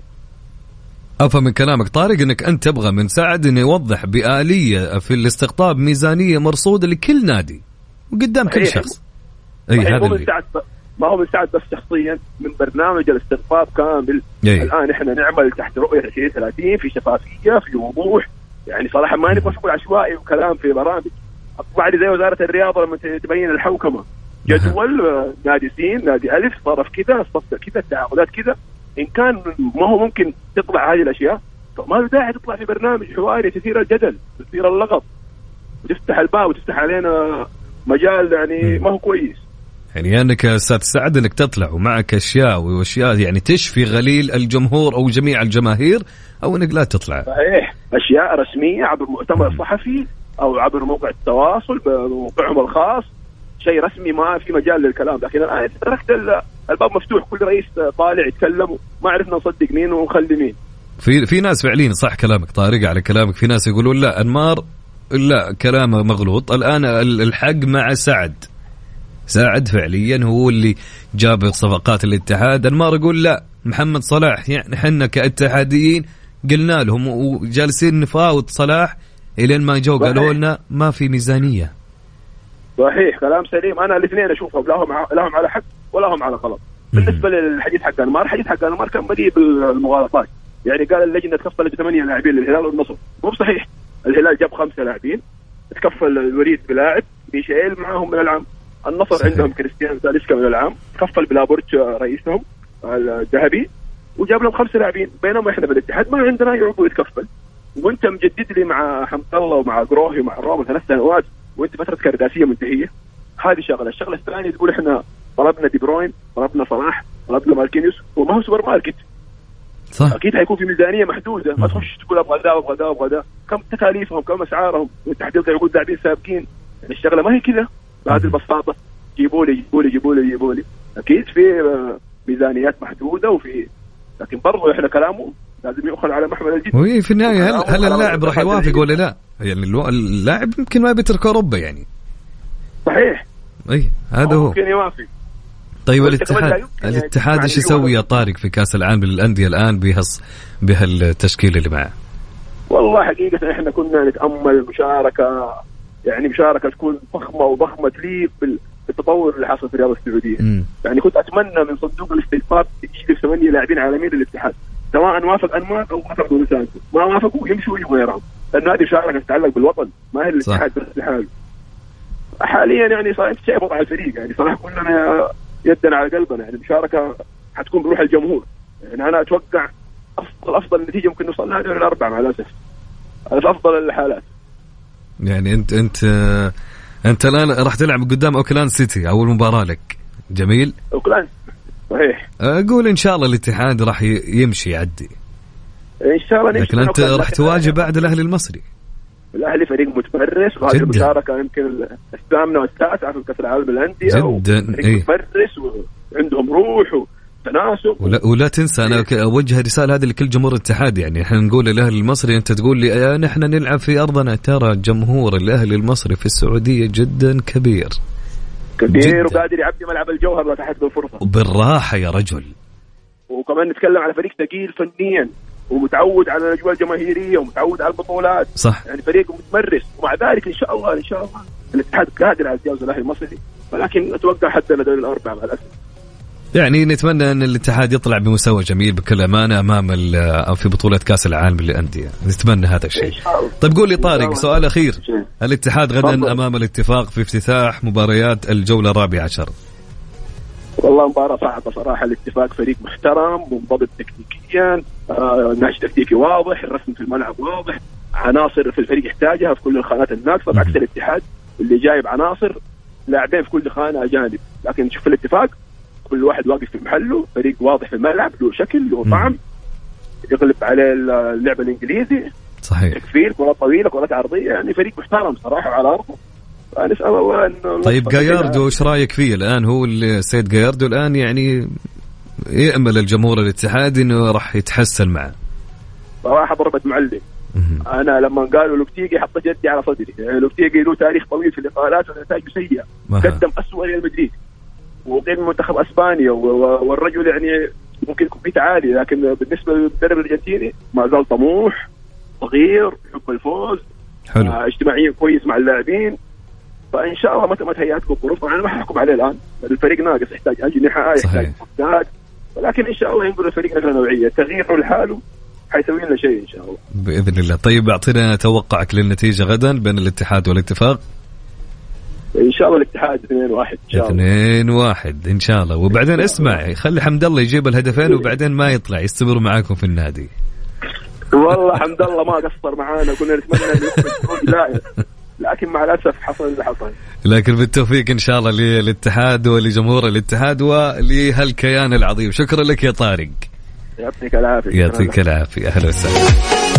أفهم من كلامك طارق أنك أنت تبغى من سعد أنه يوضح بآلية في الاستقطاب ميزانية مرصودة لكل نادي وقدام كل شخص. أي هذا اللي ما هو من سعد بس شخصيا من برنامج الاستقطاب كامل. أي. الآن إحنا نعمل تحت رؤية عشرين ثلاثين في شفافية في وضوح. يعني صراحة ما نبغى شغل عشوائي وكلام في برامج. أطلع لي زي وزارة الرياضة لما تبين الحوكمة جدول نادي سين نادي ألف صرف كذا صفقة كذا التعاقدات كذا. إن كان ما هو ممكن تطلع هذه الأشياء ما له داعي تطلع في برنامج حواري تثير الجدل تثير اللغط وتفتح الباب وتفتح علينا مجال يعني ما هو كويس. يعني أنك أستاذ سعد أنك تطلع ومعك أشياء وأشياء يعني تشفي غليل الجمهور أو جميع الجماهير أو أنك لا تطلع. صحيح أشياء رسمية عبر مؤتمر صحفي أو عبر موقع التواصل بموقعهم الخاص شيء رسمي ما في مجال للكلام. لكن الآن تركت الباب مفتوح كل رئيس طالع يتكلم ما عرفنا نصدق مين ونخلي مين. في في ناس فعليا صح كلامك طارق على كلامك. في ناس يقولون لا أنمار لا كلامه مغلوط. الآن الحق مع سعد. سعد فعليا هو اللي جاب صفقات الاتحاد. أنمار يقول لا محمد صلاح. يعني حنا كاتحاديين قلنا لهم وجالسين نفاوض صلاح إلين ما جو قالوا لنا ما في ميزانية. صحيح كلام سليم. أنا الاثنين أشوفهم لهم لهم على حق ولا هم على غلط. بالنسبة للحديث حق أنمار الحديث حق أنمار كان بديء بالمغالطات. يعني قال اللجنة تكفل ثمانية لاعبين للهلال والنصر مو صحيح. الهلال جاب خمسة لاعبين تكفل الوليد بلاعب ميشيل معهم من العام. النصر صحيح. عندهم كريستيان ساليسكا من العام كفل بلابورتش رئيسهم الذهبي وجاب لهم خمسة لاعبين. بينما إحنا بالاتحاد ما عندنا يعقوب يتكفل وأنت مجدد لي مع حمد الله ومع قروهي ومع الرامي ثلاث سنوات وأنت فترة كرداسية منتهية. هذه شغلة. الشغلة الثانية تقول إحنا طلبنا دي بروين طلبنا صلاح طلبنا ماركينيوس وما هو سوبر ماركت. صح. أكيد هيكون في ميزانية محدودة. ما تخش تقول أبغى ذا وأبغى ذا وأبغى ذا. كم تكاليفهم كم أسعارهم وتحديد عقود لاعبين سابقين. يعني الشغلة ما هي كذا بهذه البساطة. جيبوا لي جيبوا لي جيبوا لي جيبوا لي. أكيد في ميزانيات محدودة وفي لكن برضو إحنا كلامه لازم يأخذ على محمل الجد. وهي في النهاية هل, هل اللاعب راح يوافق ولا لا؟ يعني اللاعب يمكن ما بيترك أوروبا يعني. صحيح. أي هذا هو. ممكن يوافق. طيب الاتحاد الاتحاد ايش يسوي يا طارق في كأس العالم للأندية الآن بهالص بهالتشكيل اللي معه؟ والله حقيقة إحنا كنا نتأمل مشاركة يعني مشاركة تكون فخمة وضخمة تليق بالتطور اللي حصل في الرياضة السعودية. م. يعني كنت أتمنى من صندوق الاستثمار يجلب ثمانية لاعبين عالميين للاتحاد سواء وافق أنمار أو وافق دولسانكو. ما وافقوا يمشوا يجوا غيرهم لأن هذه مشاركة تتعلق بالوطن ما هي الاتحاد بس لحاله. حاليا يعني صار شيء وضع الفريق يعني صراحة كلنا يدنا على قلبنا. يعني المشاركة حتكون بروح الجمهور. يعني أنا أتوقع أفضل أفضل نتيجة ممكن نوصل لها دوري الأربعة مع الأسف. هذا في أفضل الحالات. يعني أنت أنت أنت الآن راح تلعب قدام أوكلاند سيتي أول مباراة لك. جميل. أوكلاند صحيح. أقول إن شاء الله الاتحاد راح يمشي يعدي. إن شاء الله. لكن أنت راح تواجه بعد الأهلي المصري. الأهلي فريق متمرس وهذه المشاركة يمكن الثامنة والتاسعة في كأس العالم للأندية. جدا. فريق إيه؟ متمرس وعندهم روح وتناسق. ولا, ولا تنسى أنا أوجه رسالة هذه لكل جمهور الاتحاد. يعني إحنا نقول الأهلي المصري أنت تقول لي نحن نلعب في أرضنا. ترى جمهور الأهلي المصري في السعودية جدا كبير كبير جداً. وقادر يعبي ملعب الجوهر وتحت بالفرصة بالراحة يا رجل. وكمان نتكلم على فريق ثقيل فنيا ومتعود على الأجواء الجماهيرية ومتعود على البطولات. صح. يعني فريق متمرس ومع ذلك إن شاء الله إن شاء الله الاتحاد قادر على تجاوز الأهلي المصري ولكن أتوقع حتى لدوري الأربعة مع الأسف. يعني نتمنى أن الاتحاد يطلع بمستوى جميل بكل أمانة أمام في بطولة كأس العالم للأندية، نتمنى هذا الشيء. طيب قول لي طارق سؤال أخير، الاتحاد غدا أمام الاتفاق في افتتاح مباريات الجولة الرابعة عشر. والله مباراة صعبة صراحة. الاتفاق فريق محترم منضبط تكتيكيا، آه نهج تكتيكي واضح، الرسم في الملعب واضح، عناصر في الفريق يحتاجها في كل الخانات الناقصة، بعكس الاتحاد اللي جايب عناصر لاعبين في كل خانة أجانب. لكن نشوف الاتفاق كل واحد واقف في محله، فريق واضح في الملعب، له شكل له طعم، يغلب عليه اللعب الإنجليزي صحيح، تكفير، كرة طويلة، كرة عرضية، يعني فريق محترم صراحة على أرضه. نسأل الله إنه. طيب جاياردو إيش رأيك فيه الآن؟ هو السيد جاياردو الآن يعني يأمل الجمهور الاتحادي إنه راح يتحسن معه. صراحة ضربة معلم. أنا لما قالوا لوبتيجي حطيت يدي على صدري، يعني لوبتيجي له تاريخ طويل في اللقاءات ونتائج سيئة، قدم أسوأ ريال مدريد وقيم منتخب أسبانيا، والرجل يعني ممكن يكون في تعالي، لكن بالنسبة للمدرب الأرجنتيني ما زال طموح، صغير، يحب الفوز، حلو. آه اجتماعيا كويس مع اللاعبين. فإن شاء الله متى ما تهيأتكم الظروف، أنا ما حكم عليه الآن، الفريق ناقص، يحتاج أجنحة، يحتاج مفتاح، ولكن إن شاء الله ينقل الفريق نقلة نوعية، تغييره لحاله حيسوي لنا شيء إن شاء الله بإذن الله. طيب أعطينا توقعك للنتيجة غدا بين الاتحاد والاتفاق. إن شاء الله الاتحاد اثنين واحد إن شاء الله. اثنين واحد إن شاء الله. وبعدين اسمع، خلي حمد الله يجيب الهدفين وبعدين ما يطلع يستمر معاكم في النادي. والله حمد الله ما قصر معانا، كنا نتمنى أن يخرج لا، لكن مع الأسف حصل اللي حصل. لكن بالتوفيق إن شاء الله للاتحاد ولجمهور الاتحاد ولهالكيان العظيم. شكرا لك يا طارق. يعطيك العافية. يعطيك العافية. أهلا وسهلا.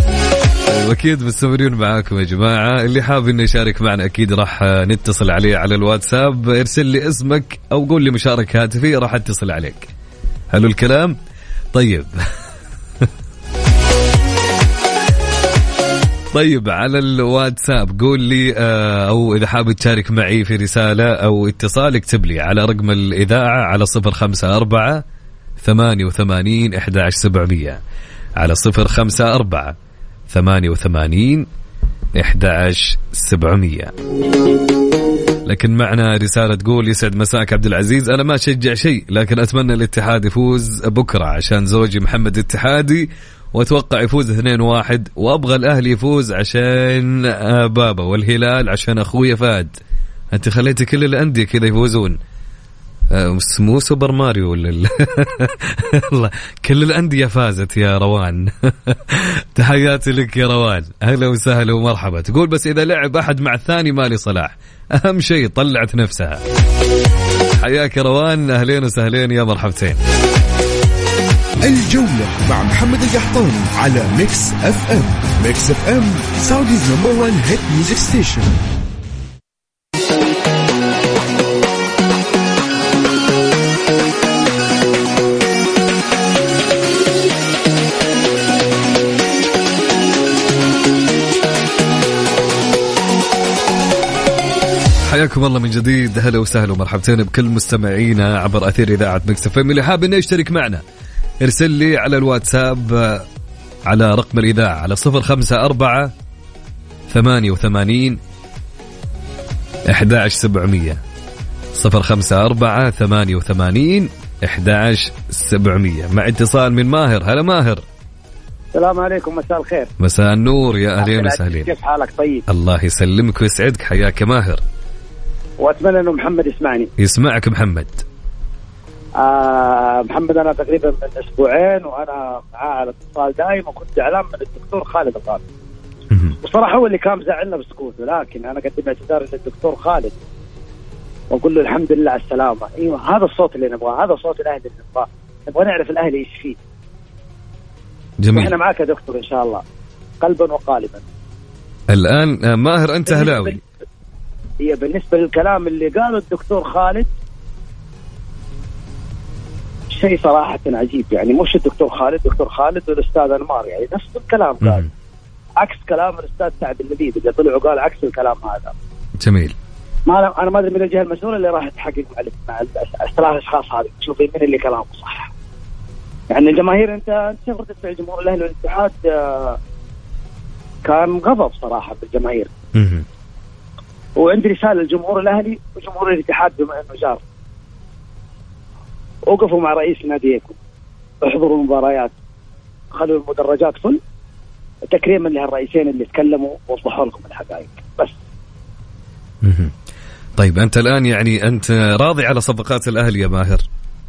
أكيد مستمرين معاكم يا جماعة، اللي حاب إنه يشارك معنا أكيد راح نتصل عليه على الواتساب، ارسل لي اسمك أو قول لي مشاركة هاتفية راح اتصل عليك. حلو الكلام؟ طيب طيب على الواتساب قول لي، أو إذا حاب تشارك معي في رسالة أو اتصال اكتب لي على رقم الإذاعة على صفر خمسة أربعة ثمانية وثمانين أحد عشر سبعمية، على صفر خمسة أربعة ثمانية وثمانين أحد عشر سبعمية. لكن معنا رسالة تقول يسعد مساك عبد العزيز، أنا ما أشجع شيء لكن أتمنى الاتحاد يفوز بكرة عشان زوجي محمد اتحادي، وأتوقع يفوز اثنين واحد، وأبغى الأهلي يفوز عشان بابا، والهلال عشان أخوي فهد. أنت خليتي كل الأندية كذا يفوزون، مو سوبر ماريو ولا الله، كل الأندية فازت يا روان. تحياتي لك يا روان، أهلا وسهلا ومرحبا. تقول بس إذا لعب أحد مع الثاني مالي صلاح، أهم شيء طلعت نفسها. حياك يا روان، أهلين وسهلين يا مرحبتين. الجولة مع محمد القحطاني على ميكس اف ام. ميكس اف ام سعوديز نمبر وان هيت ميوزك ستيشن. حياكم الله من جديد، هلا وسهلا ومرحبتين بكل مستمعينا عبر أثير إذاعة ميكس اف ام. اللي حاب إنه يشترك معنا ارسل لي على الواتساب على رقم الإذاعة على صفر خمسة أربعة ثمانية وثمانين أحد عشر سبعمية، صفر خمسة أربعة ثمانية وثمانين أحد عشر سبعمية. مع اتصال من ماهر. هلا ماهر. السلام عليكم، مساء الخير. مساء النور، يا أهلين وسهلين. كيف حالك؟ طيب الله يسلمك ويسعدك، حياك ماهر. وأتمنى أنه محمد يسمعني. يسمعك محمد. آه محمد أنا تقريبا من أسبوعين وأنا معاه على اتصال دائم، وكنت زعلان من الدكتور خالد الغامدي. وصراحة هو اللي كان مزعلنا بسكوته، لكن أنا قدم اعتذار للدكتور خالد وأقول له الحمد لله على السلامة. أيوة هذا الصوت اللي نبغاه، هذا صوت الأهلي اللي نبغاه، نبغى نعرف الأهلي إيش فيه. جميل. وإحنا معك يا دكتور إن شاء الله قلبا وقالبا. الآن ماهر أنت هلاوي. هي بالنسبة للكلام اللي قاله الدكتور خالد شيء صراحة عجيب، يعني مش الدكتور خالد، دكتور خالد والأستاذ أنمار يعني نفس الكلام قال، عكس كلام الأستاذ سعد اللبيب اللي طلع وقال عكس الكلام هذا. جميل. ما أنا ما أدري من الجهة المسؤولة اللي راح تحقق مع مع الثلاث أشخاص هذه، شوفي من اللي كلامه صح. يعني الجماهير أنت أنت شفت تسمع جمهور الأهلي والاتحاد كان غضب صراحة بالجماهير. وعندي رسالة للجمهور الأهلي وجمهور الاتحاد بما أنه جار، وقفوا مع رئيس ناديكم، احضروا المباريات، خلوا المدرجات فل، تكريما لهالرئيسين اللي تكلموا ووضحوا لكم الحقائق بس. طيب أنت الآن يعني أنت راضي على صفقات الأهلي يا ماهر؟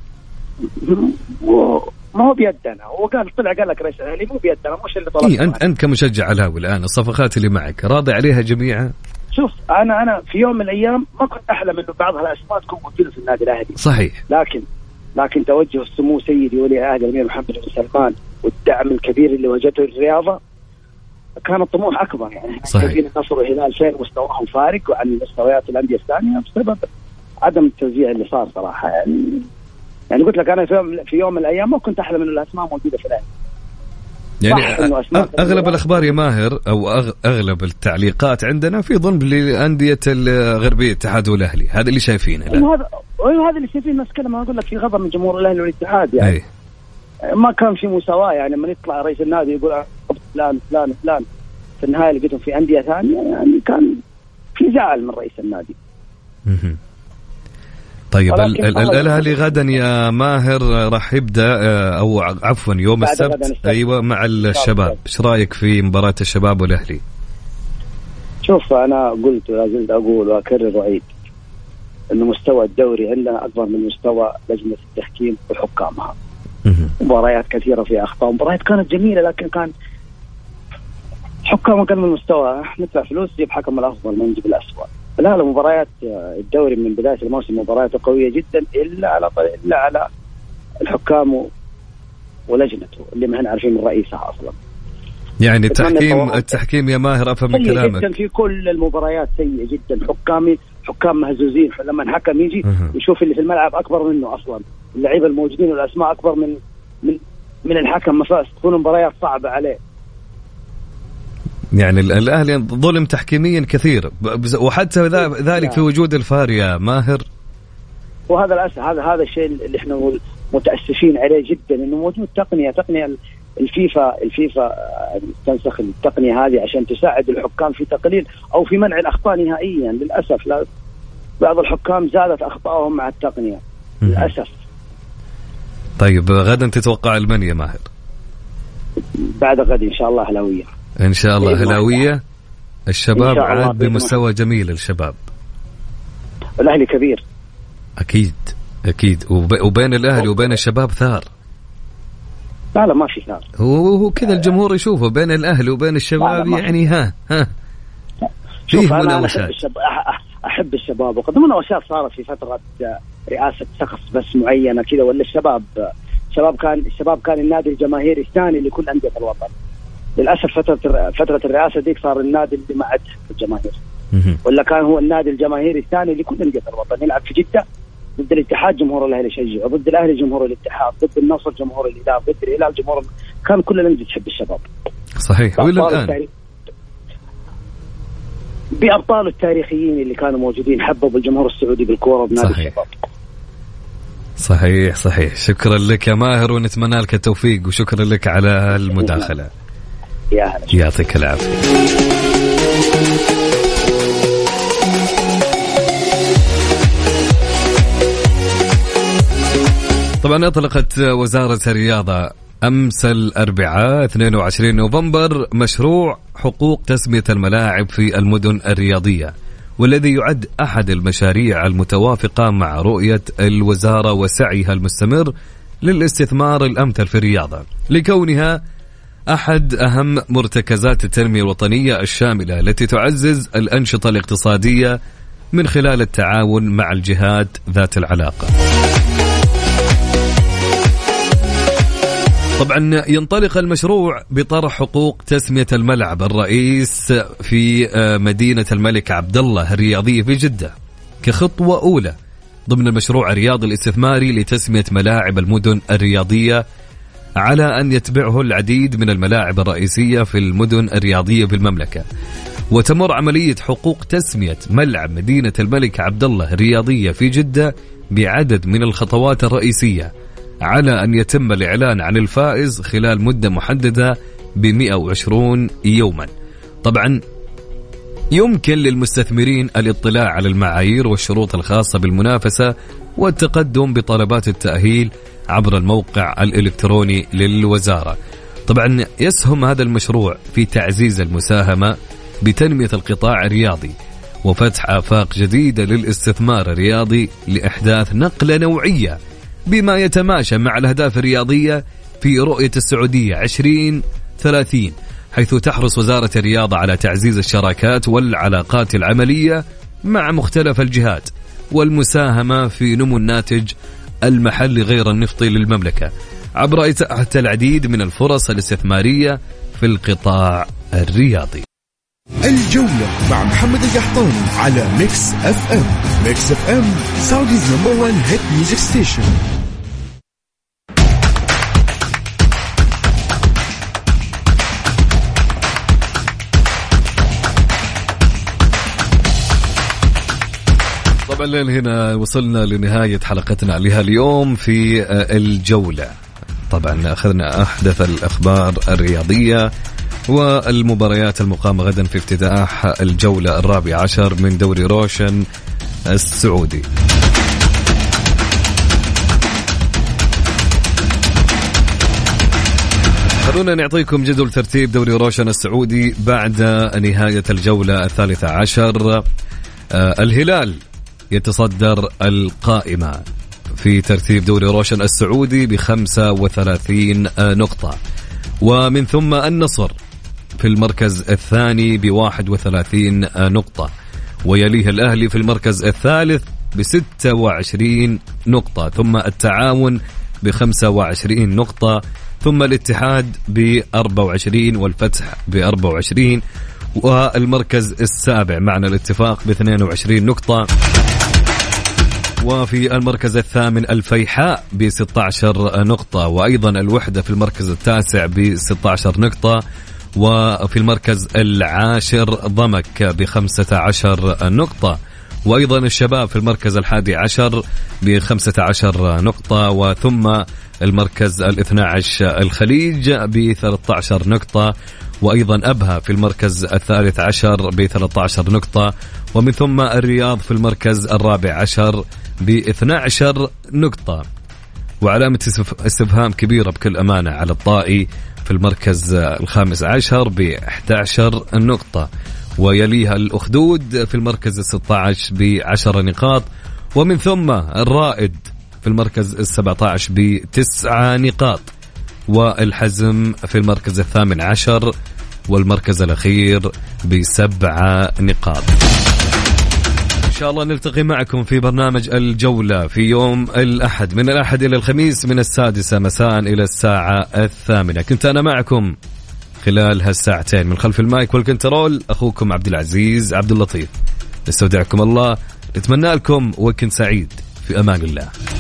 ما هو بيدنا، هو قال طلع قال لك رئيس الأهلي مو بيدنا، مش اللي طلب. إيه أنت أنت كمشجع الهاوي الآن الصفقات اللي معك راضي عليها جميعا؟ شوف أنا أنا في يوم من الأيام ما كنت أحلم إنه بعض هالأسماء تكون موجودة في النادي الأهلي. صحيح. لكن لكن توجه السمو سيدي ولي عهد الأمير محمد بن سلمان والدعم الكبير اللي وجدته الرياضة كان الطموح أكبر. يعني شايفين النصر والهلال فين مستواهم فارق عن مستويات الأندية الثانية بسبب عدم التوزيع اللي صار صراحة. يعني يعني قلت لك أنا في يوم في يوم من الأيام ما كنت أحلم إنه الأسماء موجودة في الأهلي. يعني أغلب الأخبار يا ماهر أو أغلب التعليقات عندنا في ضمن لأندية الغربية الاتحاد والأهلي، هذا اللي شايفينه. هذا أيوه هذا اللي شايفين الناس كلام. أنا أقول لك في غضب من جمهور الأهلي والاتحاد يعني. أي. ما كان في مساواة. يعني لما يطلع رئيس النادي يقول فلان فلان فلان في النهاية لقيتهم في أندية ثانية، يعني كان في زعل من رئيس النادي. طيب الأهلي غدا يا ماهر راح يبدأ أو عفوا يوم السبت أيوة مع الشباب. إيش رأيك في مباراة الشباب والأهلي؟ شوف أنا قلت ولا زلت أقول وأكرر وأعيد إنه مستوى الدوري عندنا أكبر من مستوى لجنة التحكيم وحكامها. مباريات كثيرة فيها أخطاء، مباريات كانت جميلة لكن كان حكام أقل من المستوى. ندفع فلوس نجيب حكم الأفضل ما نجيب الأسوأ. لا لا مباريات الدوري من بداية الموسم مباريات قوية جدا إلا على إلا على الحكام ولجنته اللي ما احنا عارفين من رئيسها أصلا. يعني التحكيم التحكيم يا ماهر أفهم من كلامك جدا في كل المباريات سيء جدا. حكامي حكام مهزوزين. لما الحكم يجي يشوف اللي في الملعب أكبر منه أصلا، اللعيبة الموجودين والأسماء أكبر من من من الحكم، ما تكون مباريات صعبة عليه. يعني الأهلي ظلم تحكيميا كثير وحتى ذلك في وجود الفار يا ماهر. وهذا الأسف هذا هذا الشيء اللي احنا متأسفين عليه جدا، إنه موجود تقنية تقنية الفيفا الفيفا تنسخ التقنية هذه عشان تساعد الحكام في تقليل أو في منع الأخطاء نهائيا. للأسف لا بعض الحكام زادت أخطائهم مع التقنية للأسف. طيب غدا تتوقع المن يا ماهر؟ بعد غد إن شاء الله هلاوية. إن شاء الله هلاوية. الشباب عاد بمستوى جميل. الشباب الأهلي كبير أكيد أكيد وبين الأهلي وبين الشباب ثار. لا لا ما في ثار. هو كذا الجمهور يشوفه بين الأهلي وبين الشباب يعني ها ها فيه مناوشات. أحب الشباب وقد مناوشات صارت في فترة رئاسة شخص بس معينة كذا، ولا الشباب الشباب كان الشباب كان النادي الجماهيري الثاني لكل أندية الوطن. للأسف فترة فترة الرئاسة ديك صار النادي اللي ما عاد الجماهير، ولا كان هو النادي الجماهيري الثاني لكل أندية الوطن. يلعب في جدة ضد الاتحاد جمهور الأهلي يشجع، ضد الأهلي جمهور الاتحاد، ضد النصر جمهور الهلال، ضد الهلال جمهور. كان كل الأندية تحب الشباب. صحيح. وإلى الآن بأبطال التاريخيين اللي كانوا موجودين حبوا الجمهور السعودي بالكورة بنادي الشباب. صحيح صحيح. شكرا لك يا ماهر ونتمنى لك التوفيق وشكرا لك على المداخلة. يعطيك العافية. طبعا أطلقت وزارة الرياضة أمس الأربعاء اثنين وعشرين نوفمبر مشروع حقوق تسمية الملاعب في المدن الرياضية، والذي يعد أحد المشاريع المتوافقة مع رؤية الوزارة وسعيها المستمر للاستثمار الأمثل في الرياضة، لكونها أحد أهم مرتكزات التنمية الوطنية الشاملة التي تعزز الأنشطة الاقتصادية من خلال التعاون مع الجهات ذات العلاقة. طبعا ينطلق المشروع بطرح حقوق تسمية الملعب الرئيس في مدينة الملك عبدالله الرياضية في جدة كخطوة أولى ضمن المشروع الرياضي الاستثماري لتسمية ملاعب المدن الرياضية، على أن يتبعه العديد من الملاعب الرئيسية في المدن الرياضية بالمملكة. وتمر عملية حقوق تسمية ملعب مدينة الملك عبدالله الرياضية في جدة بعدد من الخطوات الرئيسية، على أن يتم الإعلان عن الفائز خلال مدة محددة بمئة وعشرين يوما. طبعا يمكن للمستثمرين الاطلاع على المعايير والشروط الخاصة بالمنافسة والتقدم بطلبات التأهيل عبر الموقع الإلكتروني للوزارة. طبعا يسهم هذا المشروع في تعزيز المساهمة بتنمية القطاع الرياضي وفتح آفاق جديدة للاستثمار الرياضي لإحداث نقلة نوعية بما يتماشى مع الأهداف الرياضية في رؤية السعودية عشرين ثلاثين، حيث تحرص وزارة الرياضة على تعزيز الشراكات والعلاقات العملية مع مختلف الجهات والمساهمة في نمو الناتج المحلي غير النفطي للمملكة عبر إتاحة العديد من الفرص الاستثمارية في القطاع الرياضي. الجولة مع محمد القحطاني على ميكس اف ام. ميكس اف ام سعوديز نمبر وان هيت ميوزك ستيشن. طبعا لين هنا وصلنا لنهاية حلقتنا لها اليوم في الجولة. طبعا أخذنا أحدث الأخبار الرياضية والمباريات المقامة غدا في افتتاح الجولة الرابعة عشر من دوري روشن السعودي. خلونا نعطيكم جدول ترتيب دوري روشن السعودي بعد نهاية الجولة الثالثة عشر. الهلال يتصدر القائمة في ترتيب دوري روشن السعودي بخمسة وثلاثين نقطة، ومن ثم النصر في المركز الثاني بواحد وثلاثين نقطة، ويليه الأهلي في المركز الثالث بستة وعشرين نقطة، ثم التعاون بخمسة وعشرين نقطة، ثم الاتحاد بأربعة وعشرين والفتح بأربعة وعشرين، والمركز السابع معنا الاتفاق باثنين وعشرين نقطة، وفي المركز الثامن الفيحاء بستة عشر نقطة، وأيضا الوحدة في المركز التاسع بستة عشر نقطة، وفي المركز العاشر ضمك بخمسة عشر نقطة، وأيضا الشباب في المركز الحادي عشر بخمسة عشر نقطة، وثم المركز الاثنى عشر الخليج بثلاثة عشر نقطة، وأيضا أبها في المركز الثالث عشر بثلاثة عشر نقطة، ومن ثم الرياض في المركز الرابع عشر باثنى عشر نقطة. وعلامة استفهام كبيرة بكل أمانة على الطائي في المركز الخامس عشر بإحدى عشر نقطة، ويليها الأخدود في المركز الستة عشر بعشر نقاط، ومن ثم الرائد في المركز السبعة عشر بتسع نقاط، والحزم في المركز الثامن عشر والمركز الأخير بسبع نقاط. إن شاء الله نلتقي معكم في برنامج الجولة في يوم الأحد، من الأحد إلى الخميس من السادسة مساء إلى الساعة الثامنة. كنت أنا معكم خلال هالساعتين من خلف المايك والكنترول أخوكم عبد العزيز عبد اللطيف. نستودعكم الله، نتمنى لكم وكن سعيد، في أمان الله.